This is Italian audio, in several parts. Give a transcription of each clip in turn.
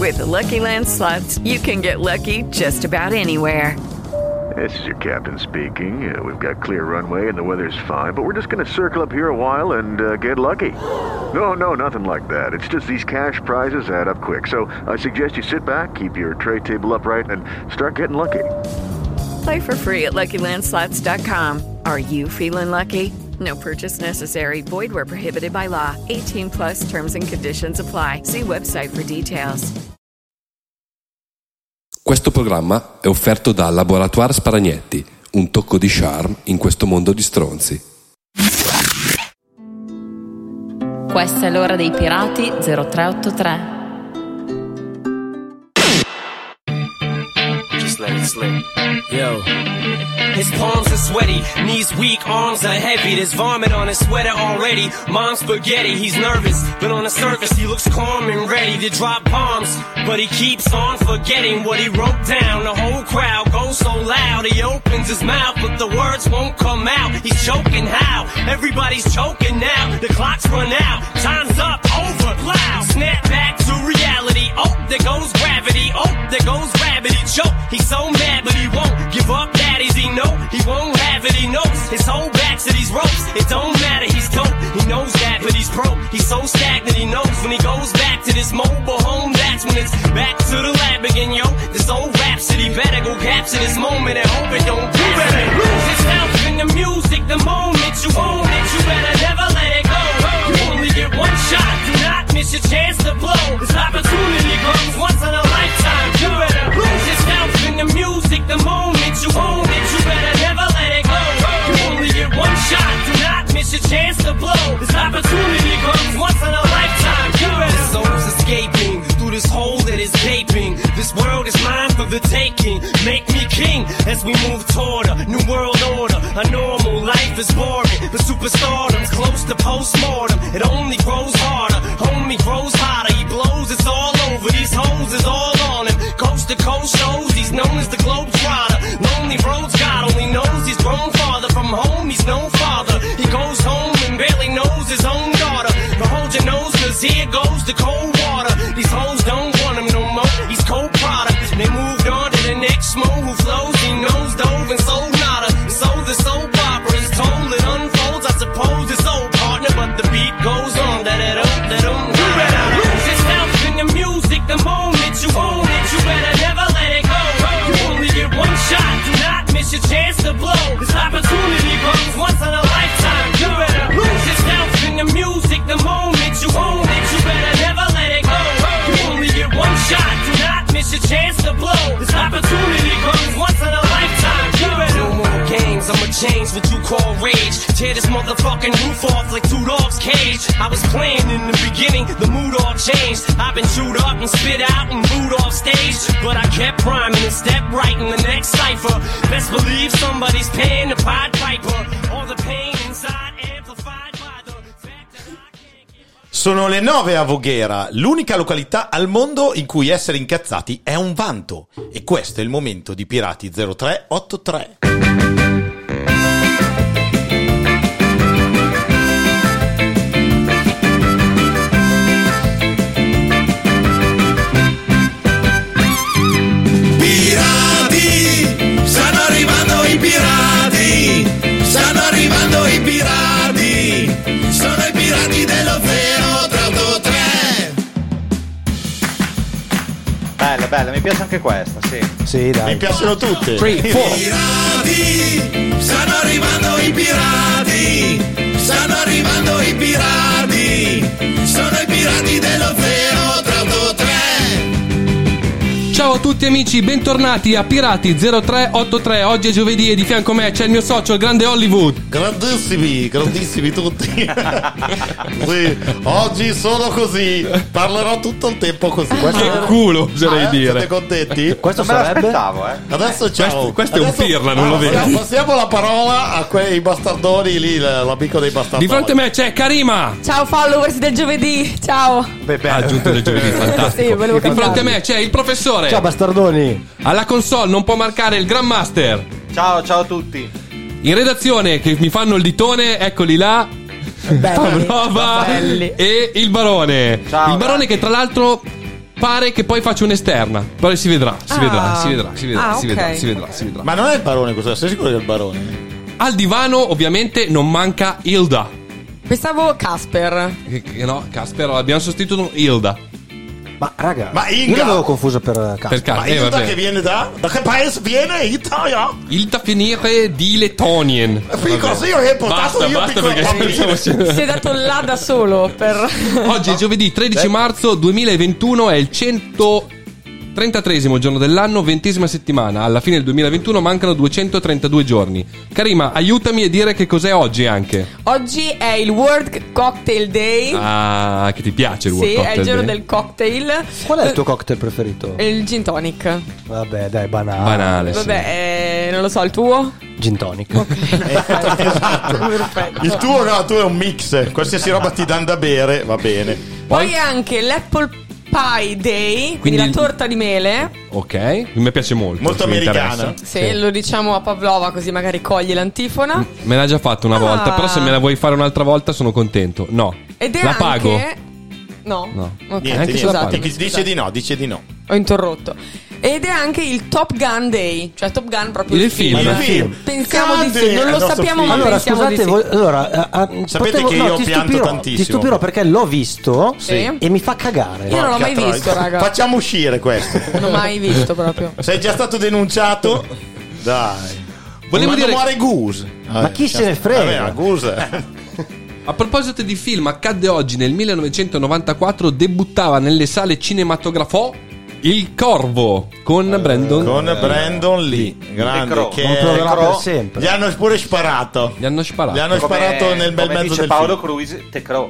With the Lucky Land Slots, you can get lucky just about anywhere. This is your captain speaking. We've got clear runway and the weather's fine, but we're just going to circle up here a while and get lucky. No, nothing like that. It's just these cash prizes add up quick. So I suggest you sit back, keep your tray table upright, and start getting lucky. Play for free at LuckyLandSlots.com. Are you feeling lucky? No purchase necessary. Void where prohibited by law. 18 plus terms and conditions apply. See website for details. Questo programma è offerto da Laboratoire Sparagnetti, un tocco di charme in questo mondo di stronzi. Questa è l'ora dei pirati 0383. Just let it slip. Yo. His palms are sweaty, knees weak, arms are heavy. There's vomit on his sweater already. Mom's spaghetti, he's nervous, but on the surface he looks calm and ready to drop bombs. But he keeps on forgetting what he wrote down. The whole crowd goes so loud, he opens his mouth, but the words won't come out. He's choking how? Everybody's choking now. The clock's run out, time's up, over, loud. Snap back to reality. Oh, there goes gravity. Oh, there goes gravity. Choke, he's so mad, but he won't give up. Daddies, he know he won't have it. He knows his whole back to these ropes. It don't matter, he's dope. He knows that, but he's broke. He's so stagnant, he knows when he goes back to this mobile home. That's when it's back to the lab again, yo. This old rhapsody better go capture this moment and hope it don't do better. Lose yourself in the music, the moment you own it. You better never let it go. You only get one shot. Do not miss your chance to blow. This opportunity comes once in a lifetime. You better lose yourself in the music, the moment you own it. You better never let it go. You only get one shot. Do not miss your chance to blow. This opportunity comes once in a lifetime. You better. This soul's escaping through this hole that is gaping. This world is mine for the taking. Make me king as we move toward a new world order. A normal life is boring, but superstardom's close to postmortem. It only grows harder, homie grows hotter. He blows, it's all over. These hoes is all on him. Coast to coast shows, he's known as the Globetrotter. Lonely roads, God only knows he's grown farther from home. He's no father. He goes home and barely knows his own daughter. But hold your nose, cause here goes the cold water. These hoes don't want him no more. He's cold product. They moved on to the next mo who flows. He knows dove and sold nada. So the soap opera is told, it unfolds. I suppose it's old partner, but the beat goes on. You better lose yourself in the music, the moment you own it. You better never let it go. You only get one shot. Do not miss your chance to blow. This opportunity comes once in a lifetime. You better lose yourself in the music, the moment you own it. You better never let it go. You only get one shot. Do not miss your chance to blow. This opportunity comes once in a lifetime. You better. No more games, I'ma change what you call rage. Tear this motherfucking roof off like two dogs' cage. I was playing in the beginning, the mood all changed. I've been chewed up and spit out and booed off stage, but I kept rhyming and stepped right in the next cipher. Best believe somebody's paying the Pied Piper. All the pain inside amplified by the fact that I can't keep... Sono le 9 a Voghera, l'unica località al mondo in cui essere incazzati è un vanto. E questo è il momento di Pirati 0383. Stanno arrivando i pirati, sono i pirati dello 0383. Bella, mi piace anche questa, sì. Sì, dai. Mi piacciono tutte. 3, 4. Pirati, stanno arrivando i pirati, stanno arrivando i pirati, sono i pirati dello 0383. Ciao a tutti amici, bentornati a Pirati 0383. Oggi è giovedì e di fianco a me c'è il mio socio, il grande Hollywood. Grandissimi tutti. Sì, oggi sono così, parlerò tutto il tempo così. Che culo, oserei dire. Siete contenti? Questo me l'aspettavo, Adesso ciao. Questo è un pirla, non lo vedi? Passiamo la parola a quei bastardoni lì, l'amico dei bastardoni. Di fronte a me c'è Karima. Ciao followers del giovedì, ciao. Aggiunto del giovedì, fantastico. Sì, volevo di fronte a me c'è il professore. Ciao bastardoni. Alla console non può mancare il Grandmaster. Ciao a tutti. In redazione che mi fanno il ditone, eccoli là. Belli, Prova. E il Barone. Ciao, il Barone che tra l'altro pare che poi faccia un'esterna. Poi si vedrà. Ma non è il barone questo? Sei sicuro che è il barone? Al divano ovviamente non manca Hilda. Pensavo Casper. No, Casper l'abbiamo sostituito Hilda. Ma raga, Inga. io l'avevo confuso per Casper. Ma Hilda che viene da che paese viene? Italia? Hilda finire di Lettonien. Così io ho portato Basta perché Si è dato là da solo per... Oggi è giovedì 13 marzo 2021, è il 133esimo giorno dell'anno, 20ª settimana. Alla fine del 2021 mancano 232 giorni. Karima, aiutami a dire che cos'è oggi anche. Oggi è il World Cocktail Day. Ah, che ti piace il World Cocktail Sì, è il giorno Day? del cocktail. Qual è il tuo cocktail preferito? Il gin tonic. Vabbè, dai, banale. Banale, sì. Vabbè, non lo so, il tuo? Gin tonic. Perfetto. Il tuo no, tu è un mix. Qualsiasi roba ti danno da bere, va bene. Poi è anche l'Apple Pie Day, quindi la torta di mele. Ok, mi piace molto. Molto se mi americana. interessa. Sì, lo diciamo a Pavlova così magari coglie l'antifona. Me l'ha già fatto una volta, però se me la vuoi fare un'altra volta sono contento. No. Ed è la anche... pago. No. Anche Ok, Niente, se la scusate. pago. dice di no, dice di no. Ho interrotto. Ed è anche il Top Gun Day, cioè Top Gun proprio Il film. Il film. Pensiamo Grande, di sì, non è il lo nostro sappiamo film. ma Allora, pensiamo scusate, di sì. Sapete che io ti pianto stupirò, tantissimo. Ti stupirò perché l'ho visto Sì. e mi fa cagare. Io non l'ho mai Porca visto, troia. raga. Facciamo uscire questo. Non l'ho mai visto proprio. Sei già stato denunciato? Dai. Volevo Quando dire- muore Goose. Ma chi se ne frega? Vabbè, Goose. A proposito di film, accadde oggi nel 1994 debuttava nelle sale cinematografo Il Corvo con Brandon. Con Brandon Lee. Grande. Che Controllerà per sempre. gli hanno pure sparato. Gli hanno sparato. Gli hanno sparato nel bel come mezzo dice del Paolo film. Cruz, te crow.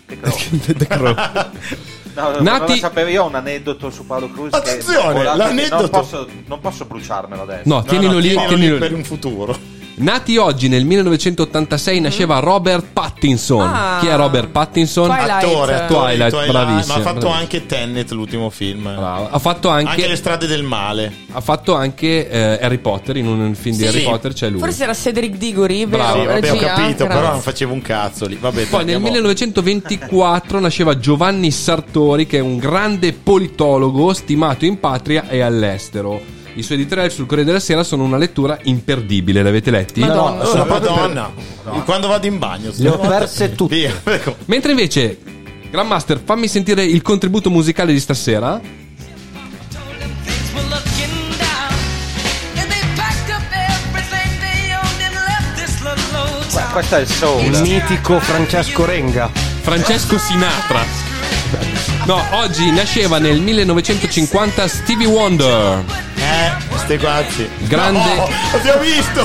No, Nati- non lo sapevo, io ho un aneddoto su Paolo Cruz. Attenzione, l'aneddoto. Non posso bruciarmelo adesso. No, tienilo lì. Tienilo lì per un futuro. Nati oggi nel 1986 nasceva Robert Pattinson. Ah. Chi è Robert Pattinson? Twilight. Attore, Twilight, bravissimo. Ma ha fatto bravissimo. anche Tenet, l'ultimo film. Bravo. Ha fatto Anche Le anche, strade del male. ha fatto anche Harry Potter. In un film di Sì. Harry Potter c'è lui. Forse era Cedric Diggory, vero? Bravo. Sì, vabbè, ho Regia? capito, Grazie. però non facevo un cazzo lì. Vabbè, Poi nel andiamo. 1924 nasceva Giovanni Sartori, che è un grande politologo stimato in patria e all'estero. I suoi editoriali sul Corriere della Sera sono una lettura imperdibile. L'avete letti? Madonna. Oh, Madonna. Quando vado in bagno. Le ho perse tutte. Via. Ecco. Mentre invece, Grandmaster, fammi sentire il contributo musicale di stasera. Questo è il soul. Il mitico Francesco Renga. Francesco Sinatra. No, oggi nasceva nel 1950 Stevie Wonder. Ste quazzi. Grande. No, abbiamo visto.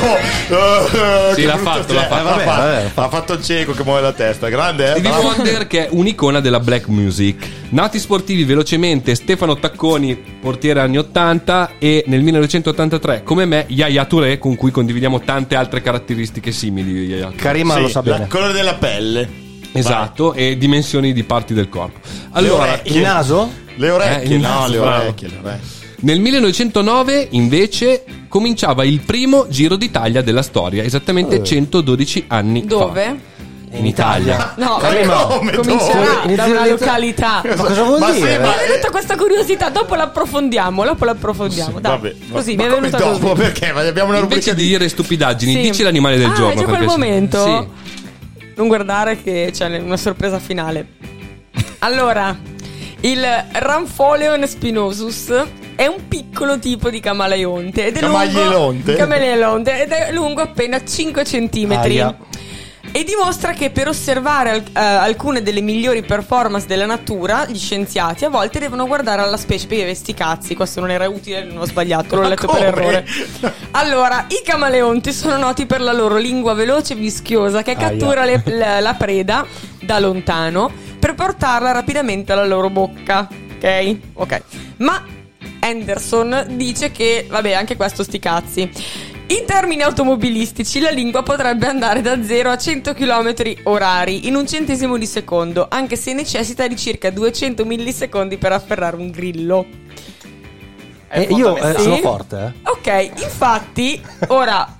Sì, Che l'ha brutto fatto, sei. l'ha fatto. Vabbè. Ha fatto il cieco che muove la testa. Grande, Stevie Bravo. Wonder, che è un'icona della black music. Nati sportivi velocemente, Stefano Tacconi, portiere anni 80, e nel 1983, come me, Yaya Touré, con cui condividiamo tante altre caratteristiche simili. Yaya Touré. Karima Sì, lo sa bene. il colore della pelle. Esatto, e dimensioni di parti del corpo. Le Allora, orecchie. Il naso? Le orecchie, il no, naso, le bravo. orecchie, le orecchie. nel 1909 invece cominciava il primo Giro d'Italia della storia, esattamente 112 anni fa. Dove? In Italia. No, Come comincerà dove? da una località. Ma cosa vuol Ma dire? sì, Mi è venuta questa curiosità, dopo l'approfondiamo. Dai, Vabbè, così ma mi è come venuta dopo? così. Perché? Ma abbiamo una rubrica Invece di dire stupidaggini, Sì. dici l'animale del giorno. C'è quel perché- momento? Sì. Non guardare che c'è una sorpresa finale. Allora, il Rampholeon spinosus è un piccolo tipo di camaleonte ed è camaleonte ed è lungo appena 5 centimetri. Aia. E dimostra che per osservare alcune delle migliori performance della natura, gli scienziati a volte devono guardare alla specie. Perché sti cazzi, questo non era utile, non ho sbagliato, l'ho letto per errore. Allora, i camaleonti sono noti per la loro lingua veloce e vischiosa che cattura la preda da lontano per portarla rapidamente alla loro bocca. Ok. Ma Anderson dice che, vabbè, anche questo sti cazzi. In termini automobilistici la lingua potrebbe andare da 0 a 100 km orari in un centesimo di secondo, anche se necessita di circa 200 millisecondi per afferrare un grillo. Io Sì. sono forte, Ok, infatti, ora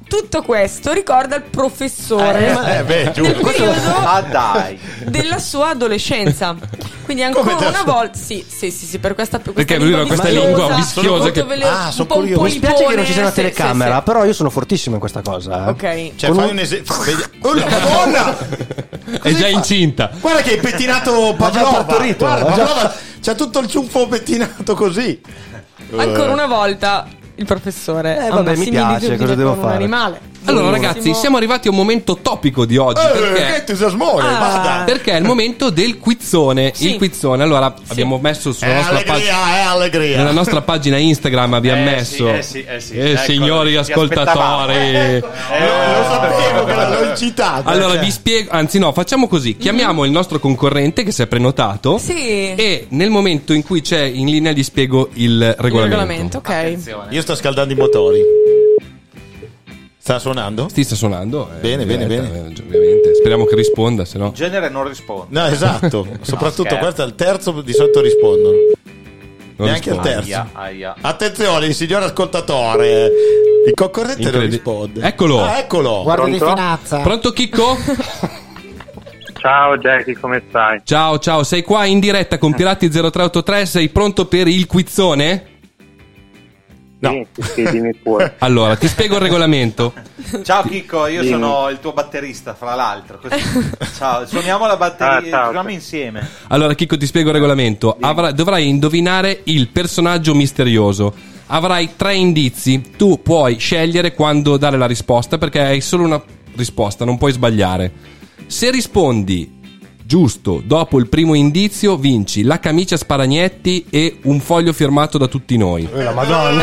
tutto questo ricorda il professore giusto. nel periodo dai. della sua adolescenza. Quindi ancora una volta sì, per questa Perché lui ha questa lingua vischiosa che sono curioso. Mi spiace che non ci sia una telecamera, però io sono fortissimo in questa cosa. Ok. Cioè, fai un esempio. Oh, la Madonna! è già incinta. Guarda che hai pettinato Pavlova. partorito, Guarda, ha già- Pavlova c'ha tutto il ciuffo pettinato così. Ancora una volta il professore ha vabbè, una mi piace, similitudine cosa devo con un fare? animale. Allora Benissimo. ragazzi, siamo arrivati a un momento topico di oggi Che perché entusiasmone, vada. perché è il momento del quizzone. Sì. Il quizzone. Allora, abbiamo messo sulla nostra pagina. allegria. Nella nostra pagina Instagram abbiamo messo sì. Eccolo, signori ti ascoltatori. Lo sapevo che l'ho incitato. Allora vi spiego, anzi no, facciamo così. Chiamiamo il nostro concorrente che si è prenotato Sì. e nel momento in cui c'è in linea gli spiego il Il regolamento. regolamento, ok. Io sto scaldando i motori. Sta suonando? Sta suonando? Bene, bene. Ovviamente. Speriamo che risponda, se no. In genere non risponde. No, esatto. Soprattutto scherzo. questo è il terzo, di solito rispondono. Non Neanche il risponde. terzo. Aia. Attenzione, il signor ascoltatore. Il concorrente non Incredibile. risponde. Eccolo. Ah, eccolo. Guarda di finanza. Pronto Chicco? Ciao Jackie, come stai? Ciao, sei qua in diretta con Pirati 0383, sei pronto per il quizzone? No. Sì, dimmi pure. Allora, ti spiego il regolamento. Ciao Chicco, io sono il tuo batterista, fra l'altro. Così. Ciao, suoniamo la batteria, ciao. suoniamo insieme. Allora, Chicco, ti spiego il regolamento. Dovrai indovinare il personaggio misterioso. Avrai 3 indizi. Tu puoi scegliere quando dare la risposta perché hai solo una risposta, non puoi sbagliare. Se rispondi giusto dopo il primo indizio, vinci la camicia Sparagnetti e un foglio firmato da tutti noi. La Madonna.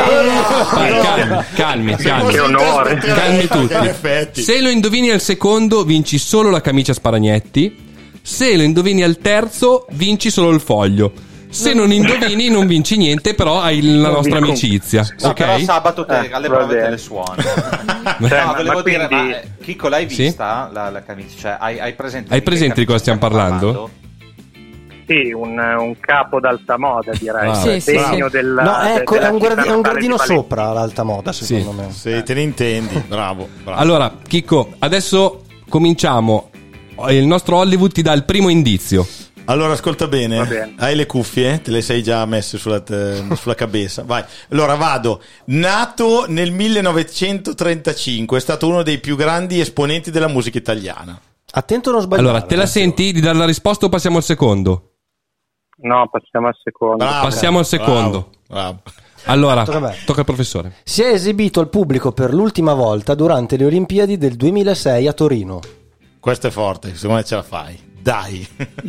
Calmi. Che onore. Calmi tutti. Se lo indovini al secondo, vinci solo la camicia Sparagnetti. Se lo indovini al terzo, vinci solo il foglio. Se non indovini, non vinci niente, però hai la nostra amicizia. No, Ok? però sabato alle va prove te bene. le suoni. No, volevo dire, quindi- ma Chicco, l'hai Sì? vista la camicia? Cioè, hai presente? Hai presente di cosa stiamo parlando? Sì, un capo d'alta moda, direi. Ah, Sì, sì, Degno sì. della, No, ecco, della è un città gradino natale di Valencia. sopra l'alta moda, secondo me. Sì, te ne intendi. Bravo. Allora, Chicco, adesso cominciamo. Il nostro Hollywood ti dà il primo indizio. Allora, ascolta Va bene. bene. Hai le cuffie? Te le sei già messe sulla cabeza. Vai. Allora, vado. Nato nel 1935, è stato uno dei più grandi esponenti della musica italiana. Attento a non sbagliare. Allora, te la senti di dare la risposta o passiamo al secondo? No, passiamo al secondo. Bravo. Passiamo al secondo. Bravo. Allora, Tocca a me. tocca al professore. Si è esibito al pubblico per l'ultima volta durante le Olimpiadi del 2006 a Torino. Questo è forte, secondo me ce la fai. Dai.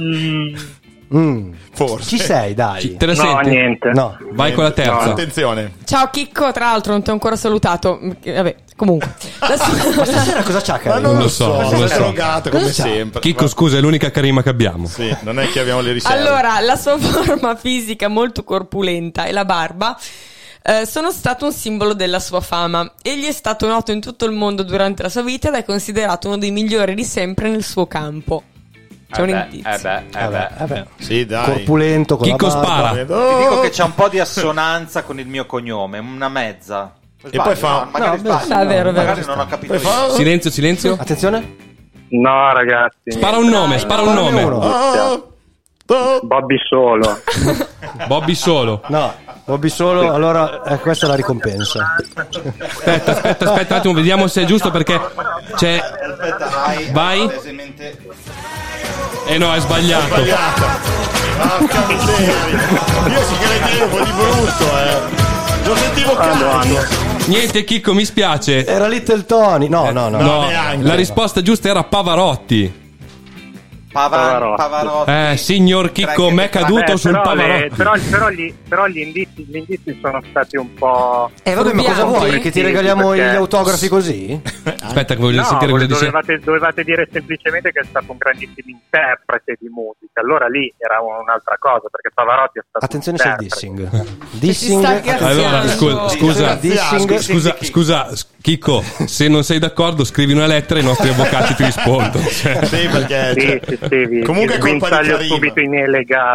Forse. Ci sei, dai. Te la No, senti? niente. No. Vai con la terza. Attenzione. Ciao Chicco, tra l'altro non ti ho ancora salutato. Vabbè, comunque. Ma stasera cosa c'ha, Ma Carino? non lo so, so, non sono lo so. drogato come Cosa c'ha? sempre. Chicco, scusa, è l'unica carima che abbiamo. Sì, non è che abbiamo le riserve. Allora, la sua forma fisica molto corpulenta e la barba sono stato un simbolo della sua fama. Egli è stato noto in tutto il mondo durante la sua vita ed è considerato uno dei migliori di sempre nel suo campo. C'è un indizio. Vabbè. Sì, dai. Corpulento con Chicco la barba. spara. Ti dico che c'è un po' di assonanza con il mio cognome, una mezza. E poi fa- no, magari no, sbaglio, no, è vero, è vero. magari non ho capito Poi fa- io. Silenzio. Attenzione. No, ragazzi. Spara un nome, spara un Sparane nome. uno. Bobby Solo. Bobby Solo. No, Bobby Solo, allora questa è la ricompensa. Aspetta un attimo, vediamo se è giusto perché c'è... Aspetta, Vai. palesemente- no, è sbagliato. Porca miseria. Io ci credevo di brutto, Lo sentivo carico. Niente, Chicco, mi spiace. Era Little Tony. No. No, neanche. la risposta giusta era Pavarotti. Pavarotti. Signor Chicco, m'è caduto sul Pavarotti. Però gli indizi sono stati un po'. Vabbè, ma cosa vuoi? Che ti regaliamo Perché- gli autografi così? Aspetta, che voglio No, sentire cosa dice. dovevate dire semplicemente che è stato un grandissimo interprete di musica. Allora lì era un'altra cosa, perché Pavarotti è stato Attenzione un sul interprete. dissing. sta Dissing. Allora, scusa, Dissing. scusa, Chicco, se non sei d'accordo scrivi una lettera e i nostri avvocati ti rispondono. Sì, perché Sì, cioè, sì, comunque è colpa di sguinzaglio Karima. subito inelegante.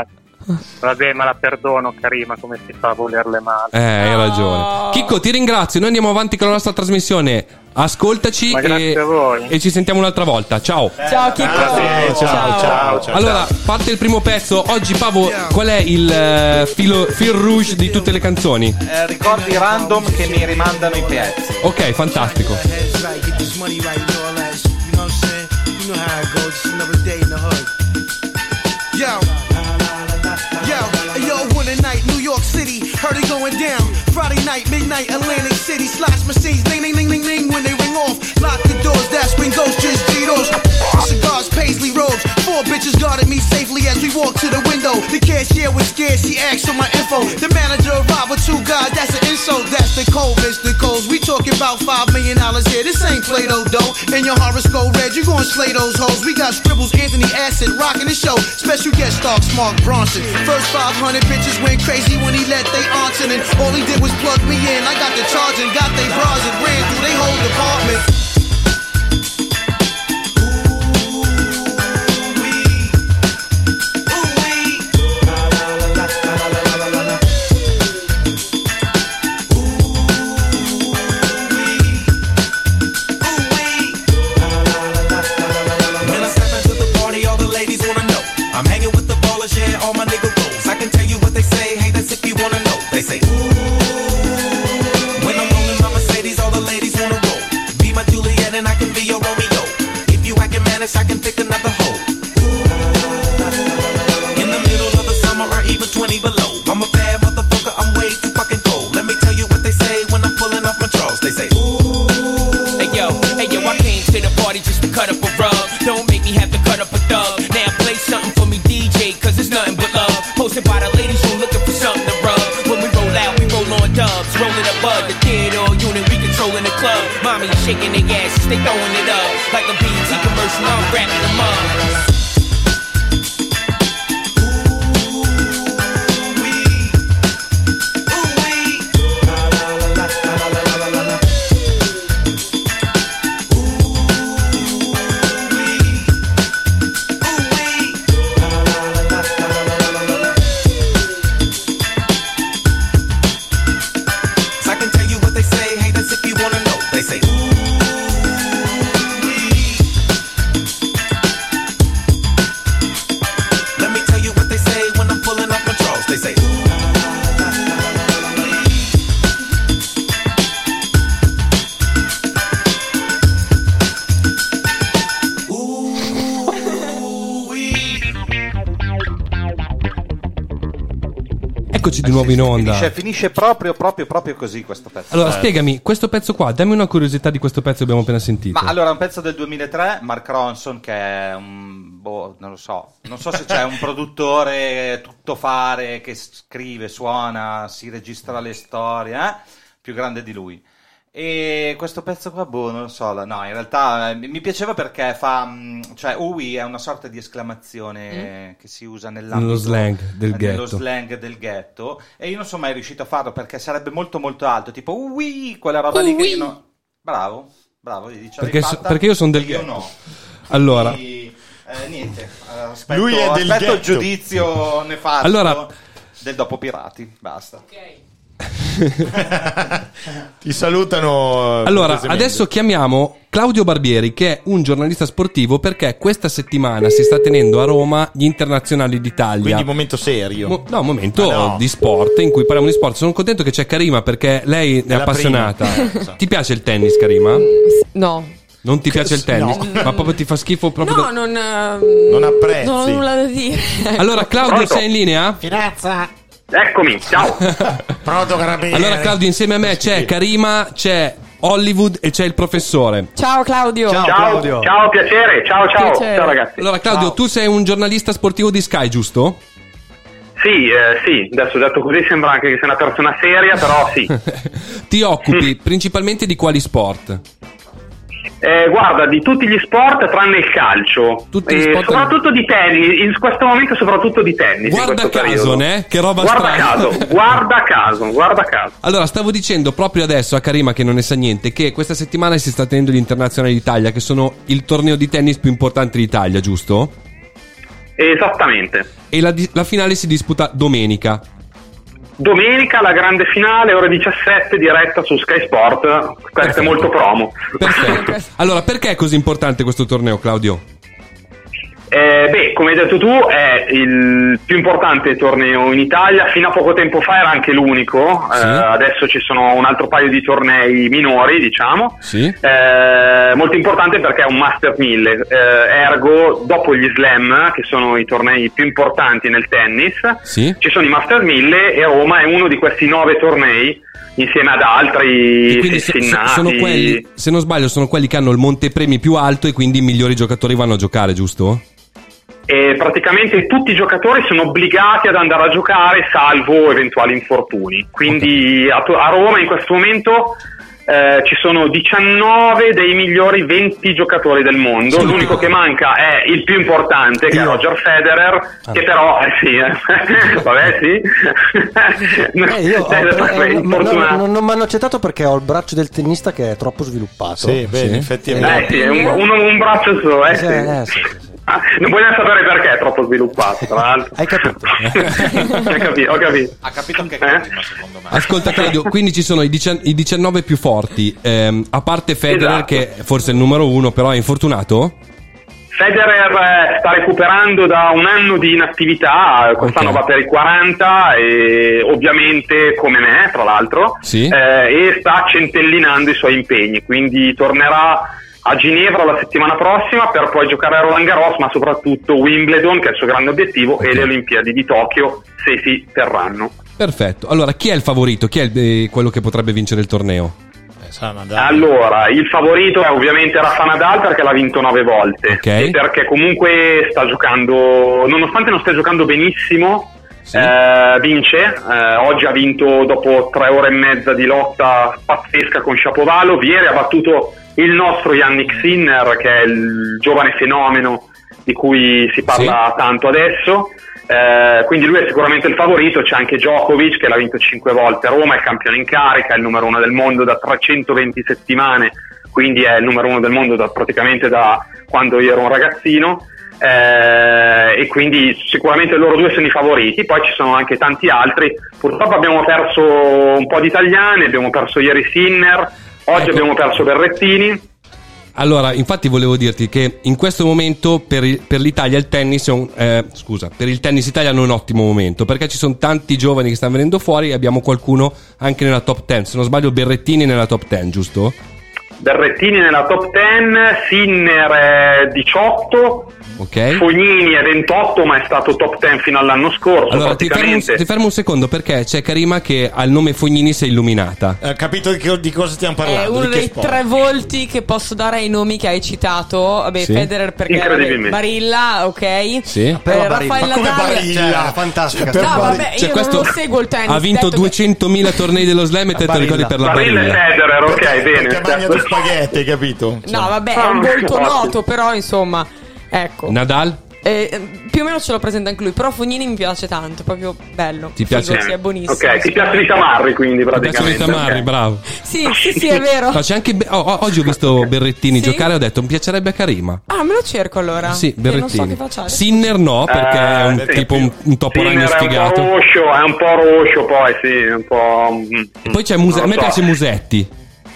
Vabbè, ma la perdono, Karima, come si fa a volerle male? Hai ragione. Chicco, ti ringrazio. Noi andiamo avanti con la nostra trasmissione. Ascoltaci grazie a voi. e ci sentiamo un'altra volta. Ciao. Ciao Chicco. Ciao. Allora, parte il primo pezzo. Oggi, Pavo, qual è il fil rouge di tutte le canzoni? Ricordi random che mi rimandano i pezzi. Ok, fantastico. Heard it going down. Friday night, midnight, Atlantic City. Slash machines, ding, ding, ding, ding, ding. When they ring off, lock the doors. That's when ghosts just Cheetos. Cigars, paisley robes. 4 bitches guarded me safely as we walked to the window. The cashier was scared, she asked for my info. The manager arrived with 2 guys, that's an insult. That's the code, Mr. Coles. We talking about $5 million here. This ain't Play-Doh, dough. In your horoscope red, you gon' slay those hoes. We got scribbles, Anthony Acid, rocking the show. Special guest star, Mark Bronson. First 500 bitches went crazy when he let they aunts in, and all he did was plug me in. I got the charge and got they bras and ran through they whole department. When I step into the party, all the ladies wanna know. I'm hanging with the ballers, yeah, all my nigga goals. I can tell you what they say, hey, that's if you wanna know. They say, ooh. When I'm rolling my Mercedes, all the ladies wanna roll. Be my Juliet and I can be your Romeo. If you acting mannish, I can pick another hoe. In the middle of the summer or even 20 below. I'm a bad motherfucker, I'm way too fucking cold. Let me tell you what they say when I'm pulling off my drawers. They say, ooh. Hey yo, I came to the party just to cut up a rug. Don't make me have to cut up a thug. Now play something for me, DJ, cause it's nothing but love. Posted by the ladies who looking for something to rub. When we roll out, we roll on dubs. Rolling a bud, the kid or unit, we controlling the club. Mommy shaking their asses, they throwing it up. Like a BT commercial, I'm wrapping them up. I can tell you what they say, hey, that's if you wanna know. They say, ooh. Let me tell you what they say when I'm pulling off my drawers. They say, ooh. Eccoci di nuovo in onda. Finisce proprio così questo pezzo. Allora, spiegami, questo pezzo qua, dammi una curiosità di questo pezzo che abbiamo appena sentito. Ma allora, un pezzo del 2003, Mark Ronson, che è un non lo so, non so se c'è un produttore tuttofare che scrive, suona, si registra le storie, più grande di lui. E questo pezzo qua, non lo so, no, in realtà mi piaceva perché cioè Uwi è una sorta di esclamazione che si usa nello slang del ghetto. Nello slang del ghetto, e io non sono mai riuscito a farlo perché sarebbe molto molto alto, tipo Uwi, quella roba lì che io no. Bravo, dici, perché io sono del ghetto. No. Allora, niente, aspetto, Lui è del ghetto. Il giudizio nefasto allora, del dopo Pirati, basta. Ok. Ti salutano. Allora, adesso chiamiamo Claudio Barbieri, che è un giornalista sportivo, perché questa settimana si sta tenendo a Roma gli internazionali d'Italia. Quindi momento serio. Momento di sport, in cui parliamo di sport. Sono contento che c'è Karima, perché lei è appassionata. Ti piace il tennis, Karima? No. Non ti piace il tennis? No. Ma proprio ti fa schifo proprio? No, non apprezzi. Non ho nulla da dire. Allora, Claudio, Pronto? sei in linea? Fidanza. Eccomi, ciao. Pronto, carabinieri. Allora, Claudio, insieme a me c'è Karima, c'è Hollywood e c'è il professore. Ciao Claudio. Ciao, piacere. Ciao, Piacere. ciao ragazzi. Allora, Claudio, tu sei un giornalista sportivo di Sky, giusto? Sì, adesso detto così sembra anche che sia una persona seria, però sì. Ti occupi principalmente di quali sport? Guarda, di tutti gli sport tranne il calcio, soprattutto di tennis, in questo momento soprattutto di tennis. Guarda caso, né? Che roba strana. Guarda caso. Allora, stavo dicendo proprio adesso a Karima, che non ne sa niente, che questa settimana si sta tenendo gli internazionali d'Italia, che sono il torneo di tennis più importante d'Italia, giusto? Esattamente. E la finale si disputa domenica. Domenica la grande finale, ore 17, diretta su Sky Sport. Questo è molto promo. Perfetto. Allora, perché è così importante questo torneo, Claudio? Come hai detto tu, è il più importante torneo in Italia. Fino a poco tempo fa era anche l'unico. Sì. Adesso ci sono un altro paio di tornei minori, diciamo. Sì. Molto importante perché è un Master 1000. Ergo, dopo gli Slam, che sono i tornei più importanti nel tennis, sì, ci sono i Master 1000 e Roma è uno di questi 9 tornei insieme ad altri. E quindi sono quelli, se non sbaglio, sono quelli che hanno il montepremi più alto e quindi i migliori giocatori vanno a giocare, giusto? E praticamente tutti i giocatori sono obbligati ad andare a giocare salvo eventuali infortuni. Quindi a Roma in questo momento ci sono 19 dei migliori 20 giocatori del mondo. Sì. L'unico che manca è il più importante, che è Roger Federer, che però vabbè sì. Non mi hanno accettato perché ho il braccio del tennista che è troppo sviluppato. Sì, bene, effettivamente. Sì, un braccio solo, sì. Non voglio sapere perché è troppo sviluppato, tra l'altro. Hai capito? Ho capito. Ha capito anche Karima, secondo me. Ascolta Claudio, quindi ci sono i 19 più forti, a parte Federer, Esatto. che forse è il numero 1, però è infortunato? Federer sta recuperando da un anno di inattività, quest'anno va per i 40 e ovviamente come me, tra l'altro, sì, e sta centellinando i suoi impegni, quindi tornerà a Ginevra la settimana prossima per poi giocare a Roland Garros, ma soprattutto Wimbledon, che è il suo grande obiettivo, e le Olimpiadi di Tokyo, se si terranno. Perfetto. Allora, chi è il favorito? Chi è quello che potrebbe vincere il torneo? Allora, il favorito è ovviamente Rafa Nadal perché l'ha vinto 9 volte, Okay. e perché comunque sta giocando, nonostante non stia giocando benissimo, Sì. vince. Oggi ha vinto dopo 3 ore e mezza di lotta pazzesca con Shapovalov. Ieri ha battuto il nostro Yannick Sinner, che è il giovane fenomeno di cui si parla tanto adesso. Quindi lui è sicuramente il favorito. C'è anche Djokovic, che l'ha vinto 5 volte a Roma, è il campione in carica, è il numero 1 del mondo da 320 settimane, quindi è il numero 1 del mondo praticamente da quando io ero un ragazzino. E quindi sicuramente loro due sono i favoriti. Poi ci sono anche tanti altri. Purtroppo abbiamo perso un po' di italiani, abbiamo perso ieri Sinner, oggi abbiamo perso Berrettini. Allora, infatti volevo dirti che in questo momento per l'Italia il tennis è per il tennis italiano è un ottimo momento, perché ci sono tanti giovani che stanno venendo fuori e abbiamo qualcuno anche nella top 10. Se non sbaglio Berrettini nella top 10, giusto? Berrettini nella top 10, Sinner è 18, ok, Fognini è 28, ma è stato top 10 fino all'anno scorso. Allora ti fermo un secondo, perché c'è Karima che al nome Fognini si è illuminata. Capito di cosa stiamo parlando? È uno dei 3 volti che posso dare ai nomi che hai citato. Vabbè, Sì. Federer perché Barilla, ok. Sì. Rafael Nadal, fantastica. No, vabbè, io non lo seguo il tennis. Ha vinto 200.000 tornei dello Slam e te lo ricordi per la Barilla Barilla. e Federer, ok, bene. Perché bagna di spaghetti, hai capito? No, vabbè, è un volto noto, però insomma, ecco. Nadal? Più o meno ce lo presenta anche lui, però Fognini mi piace tanto, proprio bello. Ti piace? Figo, sì, è buonissimo. Ok, ti piace di Tamarri, quindi Ti piacciono i praticamente. tamarri, ok. bravo. Sì, è vero. No, c'è anche oggi ho visto Berrettini giocare e ho detto mi piacerebbe a Karima. Ah, me lo cerco allora. Sì, Che non so Berrettini. che faccia. Sinner no, perché è un sì. tipo un toporagno Sinner sfigato. è un po' roscio, poi sì, è un po'. E poi c'è non lo a me so. piace Musetti.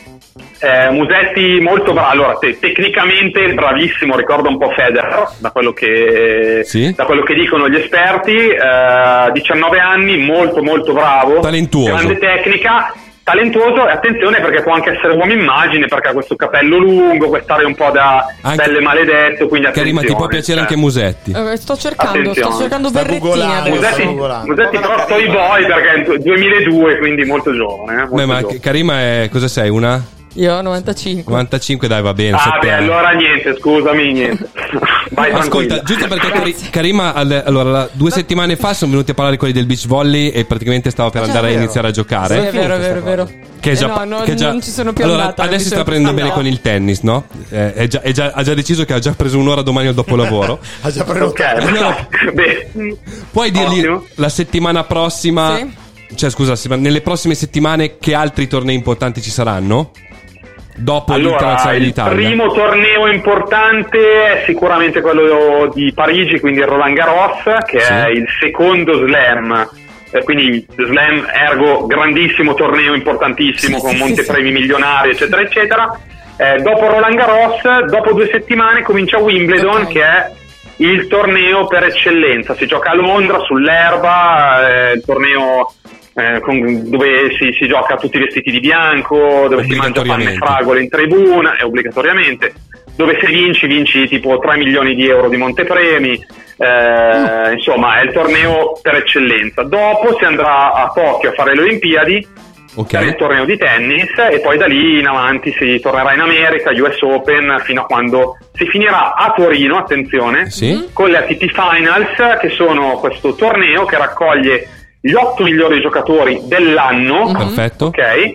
Musetti molto bravo. Allora, tecnicamente bravissimo, ricorda un po' Federer, da quello che dicono gli esperti. 19 anni, molto molto bravo, talentuoso, grande tecnica, talentuoso, e attenzione perché può anche essere uomo immagine, perché ha questo capello lungo, quest'aria un po' da pelle maledetto, quindi attenzione. Karima, ti può piacere anche Musetti. Sto cercando Berrettini adesso. Musetti però Toy Boy, perché è 2002, quindi molto giovane. Beh, ma Karima è, cosa sei, una? Io 95. 95, dai, va bene. Allora niente, scusami, niente. Vai, ascolta, giusto perché Karima allora 2 settimane fa sono venuti a parlare quelli del beach volley e praticamente stava per andare a iniziare a giocare. Sì, è vero. Che è già, no, che è già, non ci sono più allora, andata. adesso si sta prendendo bene con il tennis, no? Ha già deciso che ha già preso un'ora domani al dopolavoro. Ha già prenotato. Allora, puoi dirgli la settimana prossima, cioè scusa, nelle prossime settimane che altri tornei importanti ci saranno? dopo Allora, l'Internazionale il d'Italia? primo torneo importante è sicuramente quello di Parigi, quindi il Roland Garros, che è il secondo slam, quindi slam ergo grandissimo torneo importantissimo con montepremi milionari eccetera eccetera. Dopo Roland Garros, dopo 2 settimane comincia Wimbledon, che è il torneo per eccellenza. Si gioca a Londra sull'erba, il torneo dove si gioca tutti vestiti di bianco, dove si mangia panne e fragole in tribuna, obbligatoriamente, dove se vinci tipo 3 milioni di euro di montepremi. Insomma, è il torneo per eccellenza. Dopo si andrà a Tokyo a fare le Olimpiadi, per il torneo di tennis, e poi da lì in avanti si tornerà in America, US Open, fino a quando si finirà a Torino, attenzione, con le ATP Finals, che sono questo torneo che raccoglie gli 8 migliori giocatori dell'anno. Perfetto. Ok.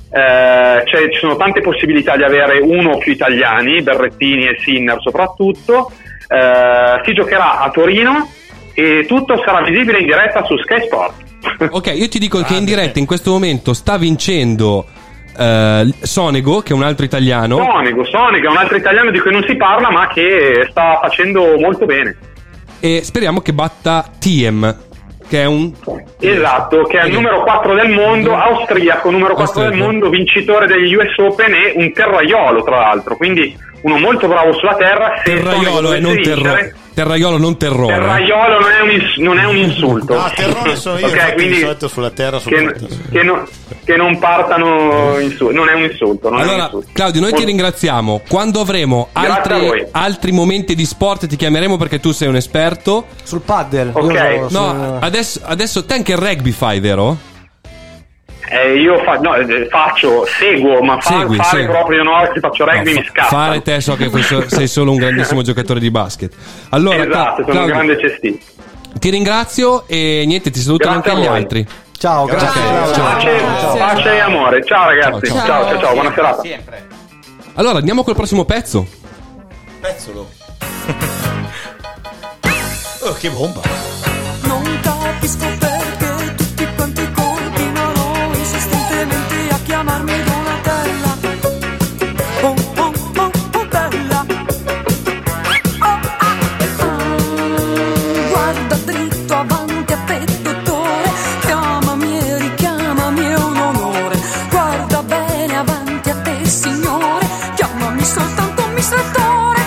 Ci sono tante possibilità di avere uno o più italiani, Berrettini e Sinner soprattutto. Si giocherà a Torino e tutto sarà visibile in diretta su Sky Sport. Ok, io ti dico che in diretta in questo momento sta vincendo Sonego, che è un altro italiano. Sonego è un altro italiano di cui non si parla, ma che sta facendo molto bene. E speriamo che batta Thiem, che è un... Esatto, che è il numero 4 del mondo, austriaco, numero 4 del mondo, vincitore degli US Open e un terraiolo tra l'altro, quindi uno molto bravo sulla terra. Terraiolo e non terraiolo, non terrore. Terraiolo non è un insulto. No, terrore sono io, okay, quindi di solito sulla terra che non partano non è un insulto. Allora, Claudio, noi ti ringraziamo. Quando avremo altri momenti di sport ti chiameremo, perché tu sei un esperto. Sul paddle. Ok. No, adesso te anche il rugby fai, vero? Io seguo, ma fare proprio no, se faccio rugby mi scappa. Fare te, so che sei solo un grandissimo giocatore di basket. Allora, esatto, sono un grande cestino. Ti ringrazio e niente, ti saluto anche gli altri. Ciao, grazie. Pace e amore. Ciao ragazzi. Ciao, buona serata. Allora, andiamo col prossimo pezzo. Pezzolo. Oh, che bomba. Non capisco perché tutti quanti continuano insistentemente a chiamarmi Donatella. Oh, oh, oh, oh, bella. Guarda dritto avanti a te, dottore. Chiamami e richiamami, è un onore. Guarda bene avanti a te, signore. Chiamami soltanto amministratore.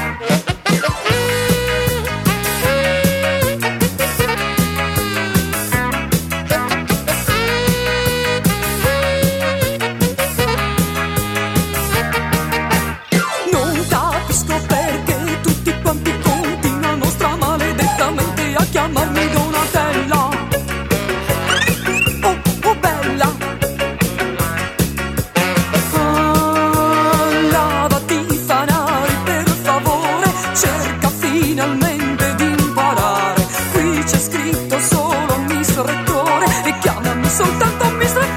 Chiamarmi Donatella. Oh, oh bella. Lavati i fanali per favore, cerca finalmente di imparare. Qui c'è scritto solo amministratore e chiamami soltanto amministratore.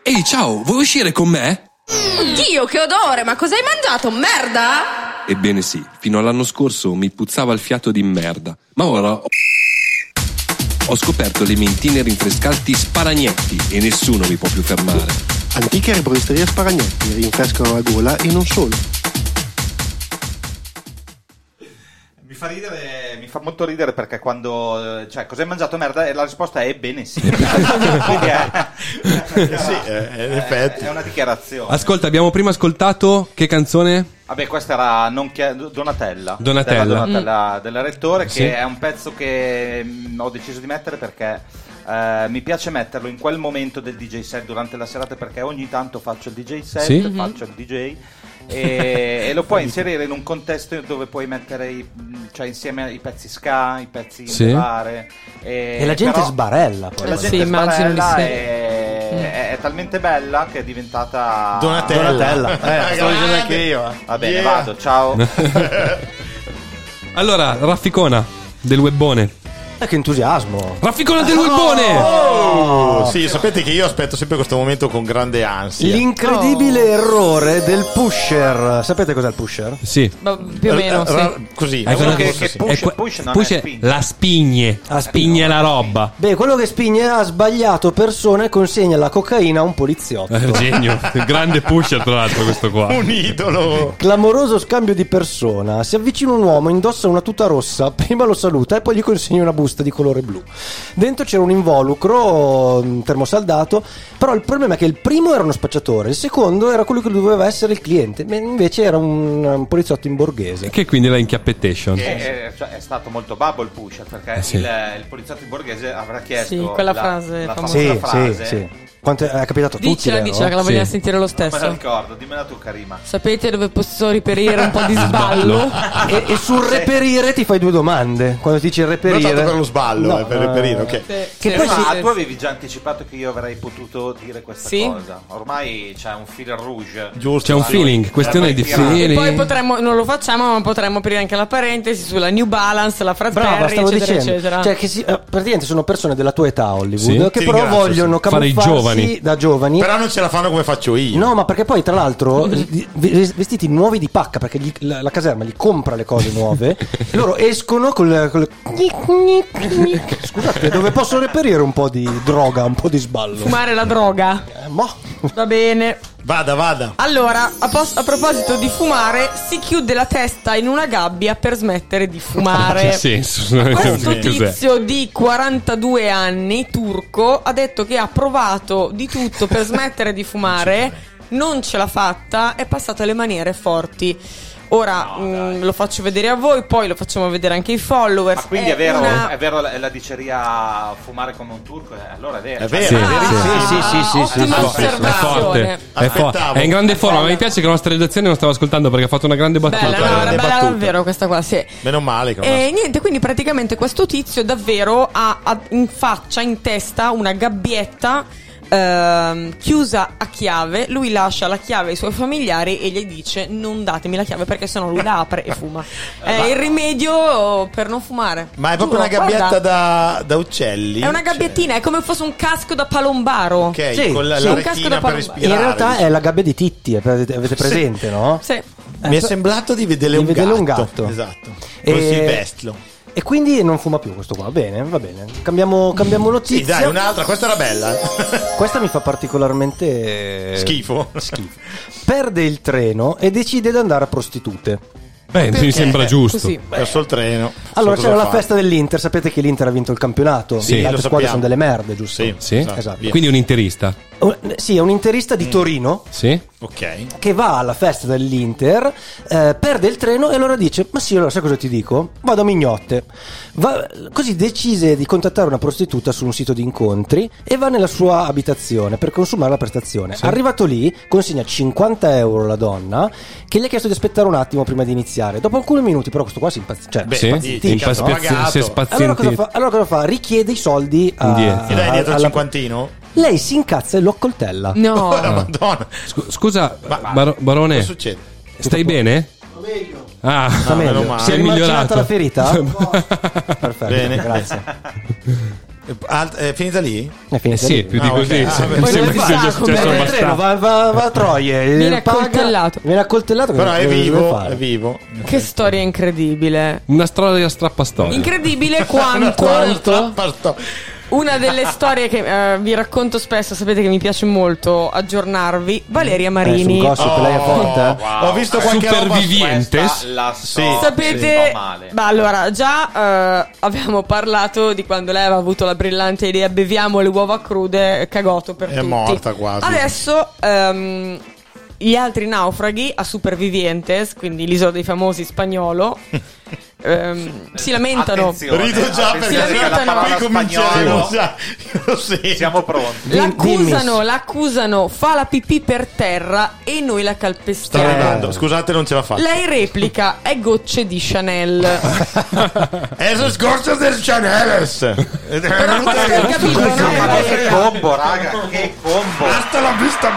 Ehi, ciao, vuoi uscire con me? Oddio, che odore, ma cosa hai mangiato? Merda? Ebbene sì, fino all'anno scorso mi puzzava il fiato di merda, ma ora ho scoperto le mentine rinfrescanti Sparagnetti e nessuno mi può più fermare. Antiche erboristerie Sparagnetti rinfrescano la gola e non solo. Mi fa molto ridere perché quando cioè cosa hai mangiato merda e la risposta è ebbene sì. Quindi in effetti è una dichiarazione. Ascolta, abbiamo prima ascoltato che canzone? Vabbè, questa era Donatella del Rettore, che Sì. è un pezzo che ho deciso di mettere perché mi piace metterlo in quel momento del DJ set durante la serata, perché ogni tanto faccio il DJ set, Sì. faccio il DJ e lo puoi inserire in un contesto dove puoi mettere cioè insieme i pezzi ska, i pezzi Sì. indolare E la gente sbarella poi. la gente immagino di sbarella sì. è talmente bella che è diventata Donatella. Stavo dicendo anche io. Va bene, Yeah. vado, ciao. Allora, Rafficona del Webbone. Che entusiasmo. Rafficona del Webbone! Sì, sapete che io aspetto sempre questo momento con grande ansia. L'incredibile errore del pusher. Sapete cos'è il pusher? Sì. Più o meno, sì. Così. È quello che forse sì. push non push è è spinge. la spigne. Spigne la roba. Beh, quello che spigne ha sbagliato persona e consegna la cocaina a un poliziotto. Genio. Grande pusher, tra l'altro, questo qua. Un idolo. Clamoroso scambio di persona. Si avvicina un uomo, indossa una tuta rossa, prima lo saluta e poi gli consegna una busta di colore blu. Dentro c'era un involucro termosaldato, però il problema è che il primo era uno spacciatore, il secondo era quello che doveva essere il cliente, invece era un poliziotto in borghese. Che quindi la inchiappettation. Cioè, è stato molto babbo il pusher, perché Sì. il poliziotto in borghese avrà chiesto Sì, quella frase la famosa. famosa Sì, frase. sì. Quanto è capitato a tutti, Dicela, vero? dicela che la Sì. vogliamo sentire lo Non me la stesso. ricordo, dimmela tu Karima. Sapete dove posso reperire un po' di sballo? E sul reperire ti fai due domande. Quando ti dice Non è reperire, stato per lo sballo, No, è per reperire, ok. Che poi Ma si- tu avevi già anticipato che io avrei potuto dire questa Sì. cosa. Ormai c'è un fil rouge. Giusto. C'è un feeling, questione di E poi feeling. potremmo, non lo facciamo, ma potremmo aprire anche la parentesi sulla New Balance, la Brava, Frazberry, stavo eccetera, dicendo. eccetera. Cioè, che praticamente sono persone della tua età, Hollywood, Sì. che Ti però ringrazio, vogliono sì. Fare i camuffarsi giovani. da giovani. Però non ce la fanno come faccio io. No, ma perché poi tra l'altro vestiti nuovi di pacca, perché la caserma gli compra le cose nuove e loro escono con scusate, dove posso reperire un po' di droga, un po' di sballo. Fumare la droga. Va bene. Vada. Allora, a proposito di fumare, si chiude la testa in una gabbia per smettere di fumare. Che senso? Questo Cos'è? tizio di 42 anni, turco, ha detto che ha provato di tutto per smettere di fumare, non ce l'ha fatta, è passato alle maniere forti. Ora lo faccio vedere a voi, poi lo facciamo vedere anche ai followers. Ma quindi è vero, una- è vero la diceria fumare come un turco? Allora è vero. È vero, Sì, è verissimo. sì. Ottima È osservazione. forte, Aspettavo. è in grande forma. Ma mi piace che la nostra redazione non stava ascoltando perché ha fatto una grande battuta. Bella, no, era grande bella battuta. davvero questa qua, sì. Meno male che non E niente, quindi praticamente questo tizio davvero ha in faccia, in testa, una gabbietta chiusa a chiave. Lui lascia la chiave ai suoi familiari e gli dice: non datemi la chiave perché sennò lui la apre e fuma. È il rimedio per non fumare. Ma è proprio Giuro, una gabbietta guarda. da uccelli? È una gabbiettina, è come fosse un casco da palombaro. Ok, Sì, con la sì. Un retina casco da per palomba. respirare. In realtà è la gabbia di Titti, avete presente, no? Sì. Mi è sembrato di vedere un gatto. Esatto. Con E- Silvestro. E quindi non fuma più questo qua. Va bene. Cambiamo notizia. Sì, dai, un'altra. Questa era bella. Questa mi fa particolarmente Schifo. Perde il treno e decide di andare a prostitute. Beh, mi sembra giusto. Così. Verso il treno. Allora So c'era cosa la fa. festa dell'Inter. Sapete che l'Inter ha vinto il campionato? Sì, Le lo altre squadre sappiamo. sono delle merde, giusto? Sì. Sì? Esatto. Via. Quindi un interista. Sì, è un interista di Torino Sì? Ok. che va alla festa dell'Inter, perde il treno e allora dice: ma sì, allora sai cosa ti dico? Vado a Mignotte. Così decise di contattare una prostituta su un sito di incontri e va nella sua abitazione per consumare la prestazione. Arrivato lì consegna 50 euro alla donna, che gli ha chiesto di aspettare un attimo prima di iniziare. Dopo alcuni minuti però questo qua si impazzisce. Beh, Sì? spazientica, Si no? Pagato. è spazientito. Allora cosa fa? Richiede i soldi Indietro. E dai dietro il alla- cinquantino? Lei si incazza e lo accoltella. No. Madonna. Scusa, Cosa Barone, succede? stai bene? Ah, Sta meglio. meno male. Si è Sei rimarginata migliorato. la ferita? Perfetto, Bene. grazie. finita lì? È finita Sì, lì. più di così. ok. Sembra che sia già successo Il treno abbastanza. va a Troie. Viene paga- accoltellato. Viene accoltellato. Però è cosa deve vivo, fare? è vivo. Che storia incredibile. Una storia strappastoria. Incredibile quanto una delle storie che vi racconto spesso, sapete che mi piace molto aggiornarvi, Valeria Marini. Sul gossip lei è forte. Ho visto qualche Supervivientes. La Sì. Sapete, sto male. ma allora già abbiamo parlato di quando lei aveva avuto la brillante idea beviamo le uova crude, cagotto per È tutti. morta quasi. Adesso gli altri naufraghi a Supervivientes, quindi l'isola dei famosi spagnolo, si lamentano. Attenzione, Rido già Si perché lamentano. qui cominceremo già. Sì. Siamo pronti. L'accusano, fa la pipì per terra e noi la Sta calpestiamo. arrivando. Scusate, non ce la faccio. Lei replica, è gocce di Chanel. Es lo scorso del Chaneles. Però questo hai capito, no? Che combo, raga, che combo. Hasta la vista,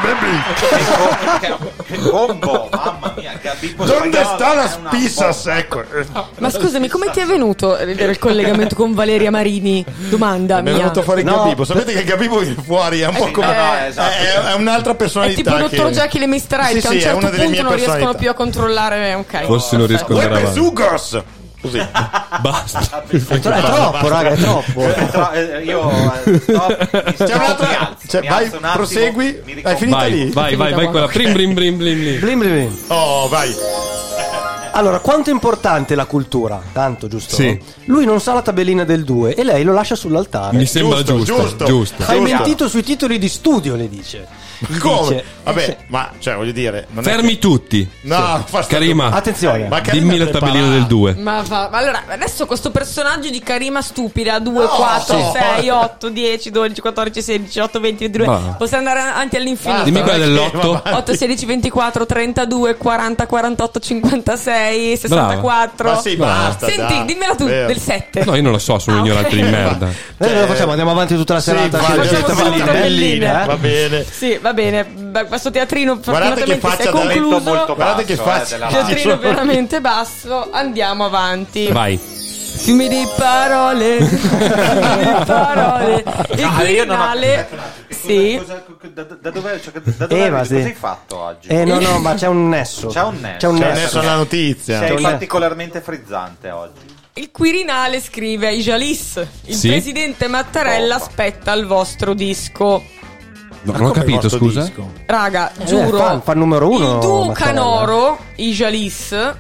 baby. Che combo, mamma mia, Gabibbo Donde spagnolo sta è las una pizzas? bomba. Ecco. Ma scusami, come ti è venuto il collegamento con Valeria Marini? Domanda Mi è mia. venuto fuori No, Gabibbo. Sapete che Gabibbo viene fuori è un po' sì, come no, esatto. è un'altra È personalità. tipo Dr. Jekyll e Mr. Hyde, che a un è certo una delle punto mie non riescono personalità. più a controllare. Ok. Forse non riesco ad andare Uè, avanti. Besugos. Così. Basta. È troppo, raga, è troppo. Io stop, C'è un'altra. Vai, prosegui. Hai finita lì? Vai quella. Blim blim blim blim. Blim, blim, blim. Oh, vai. Allora, quanto è importante la cultura? Tanto, giusto? Sì. Lui non sa la tabellina del 2 e lei lo lascia sull'altare. Mi sembra giusto. Hai mentito sui titoli di studio, le dice. Gli Come? dice, Vabbè, ma cioè voglio dire, non è Fermi che- tutti. No, fa sta- Karima, attenzione. Ma Karima dimmi la è tabellina preparata. del 2. Ma allora, adesso questo personaggio di Karima stupida 2, No, 4, sì. 6, 8, 10, 12, 14, 16, 18, 20, 22. Bravo. Possiamo andare avanti all'infinito. Dimmi quella dell'8. 8, 16, 24, 32, 40, 48, 56, 64. Ma sì, basta. Senti, dai. dimmela tu, Vero. del 7. No, io non lo so, sono un ignorante di merda. Noi lo facciamo, andiamo avanti tutta la serata. Sì, sulle vai, facciamo tabelline, solo tabelline, Va bene. Sì, va bene. Questo teatrino Guardate che fortunatamente si è faccia da letto concluso. molto Guardate che basso, faccia. della Teatrino veramente basso. Andiamo avanti. Vai. Fiumi di parole. Fiumi di parole. Il io non ho- Quirinale. Sì. Da dove, cioè, da dove ma cosa sì. hai fatto oggi? no, ma c'è un nesso. C'è un nesso. C'è un C'è nesso. adesso la notizia. Sei un- particolarmente frizzante oggi. Il Quirinale scrive ai Jalis. Il Sì? presidente Mattarella aspetta il vostro disco. No, non ho capito, scusa. Raga, giuro. Fa il numero 1. Il Duca Noro, i Jalis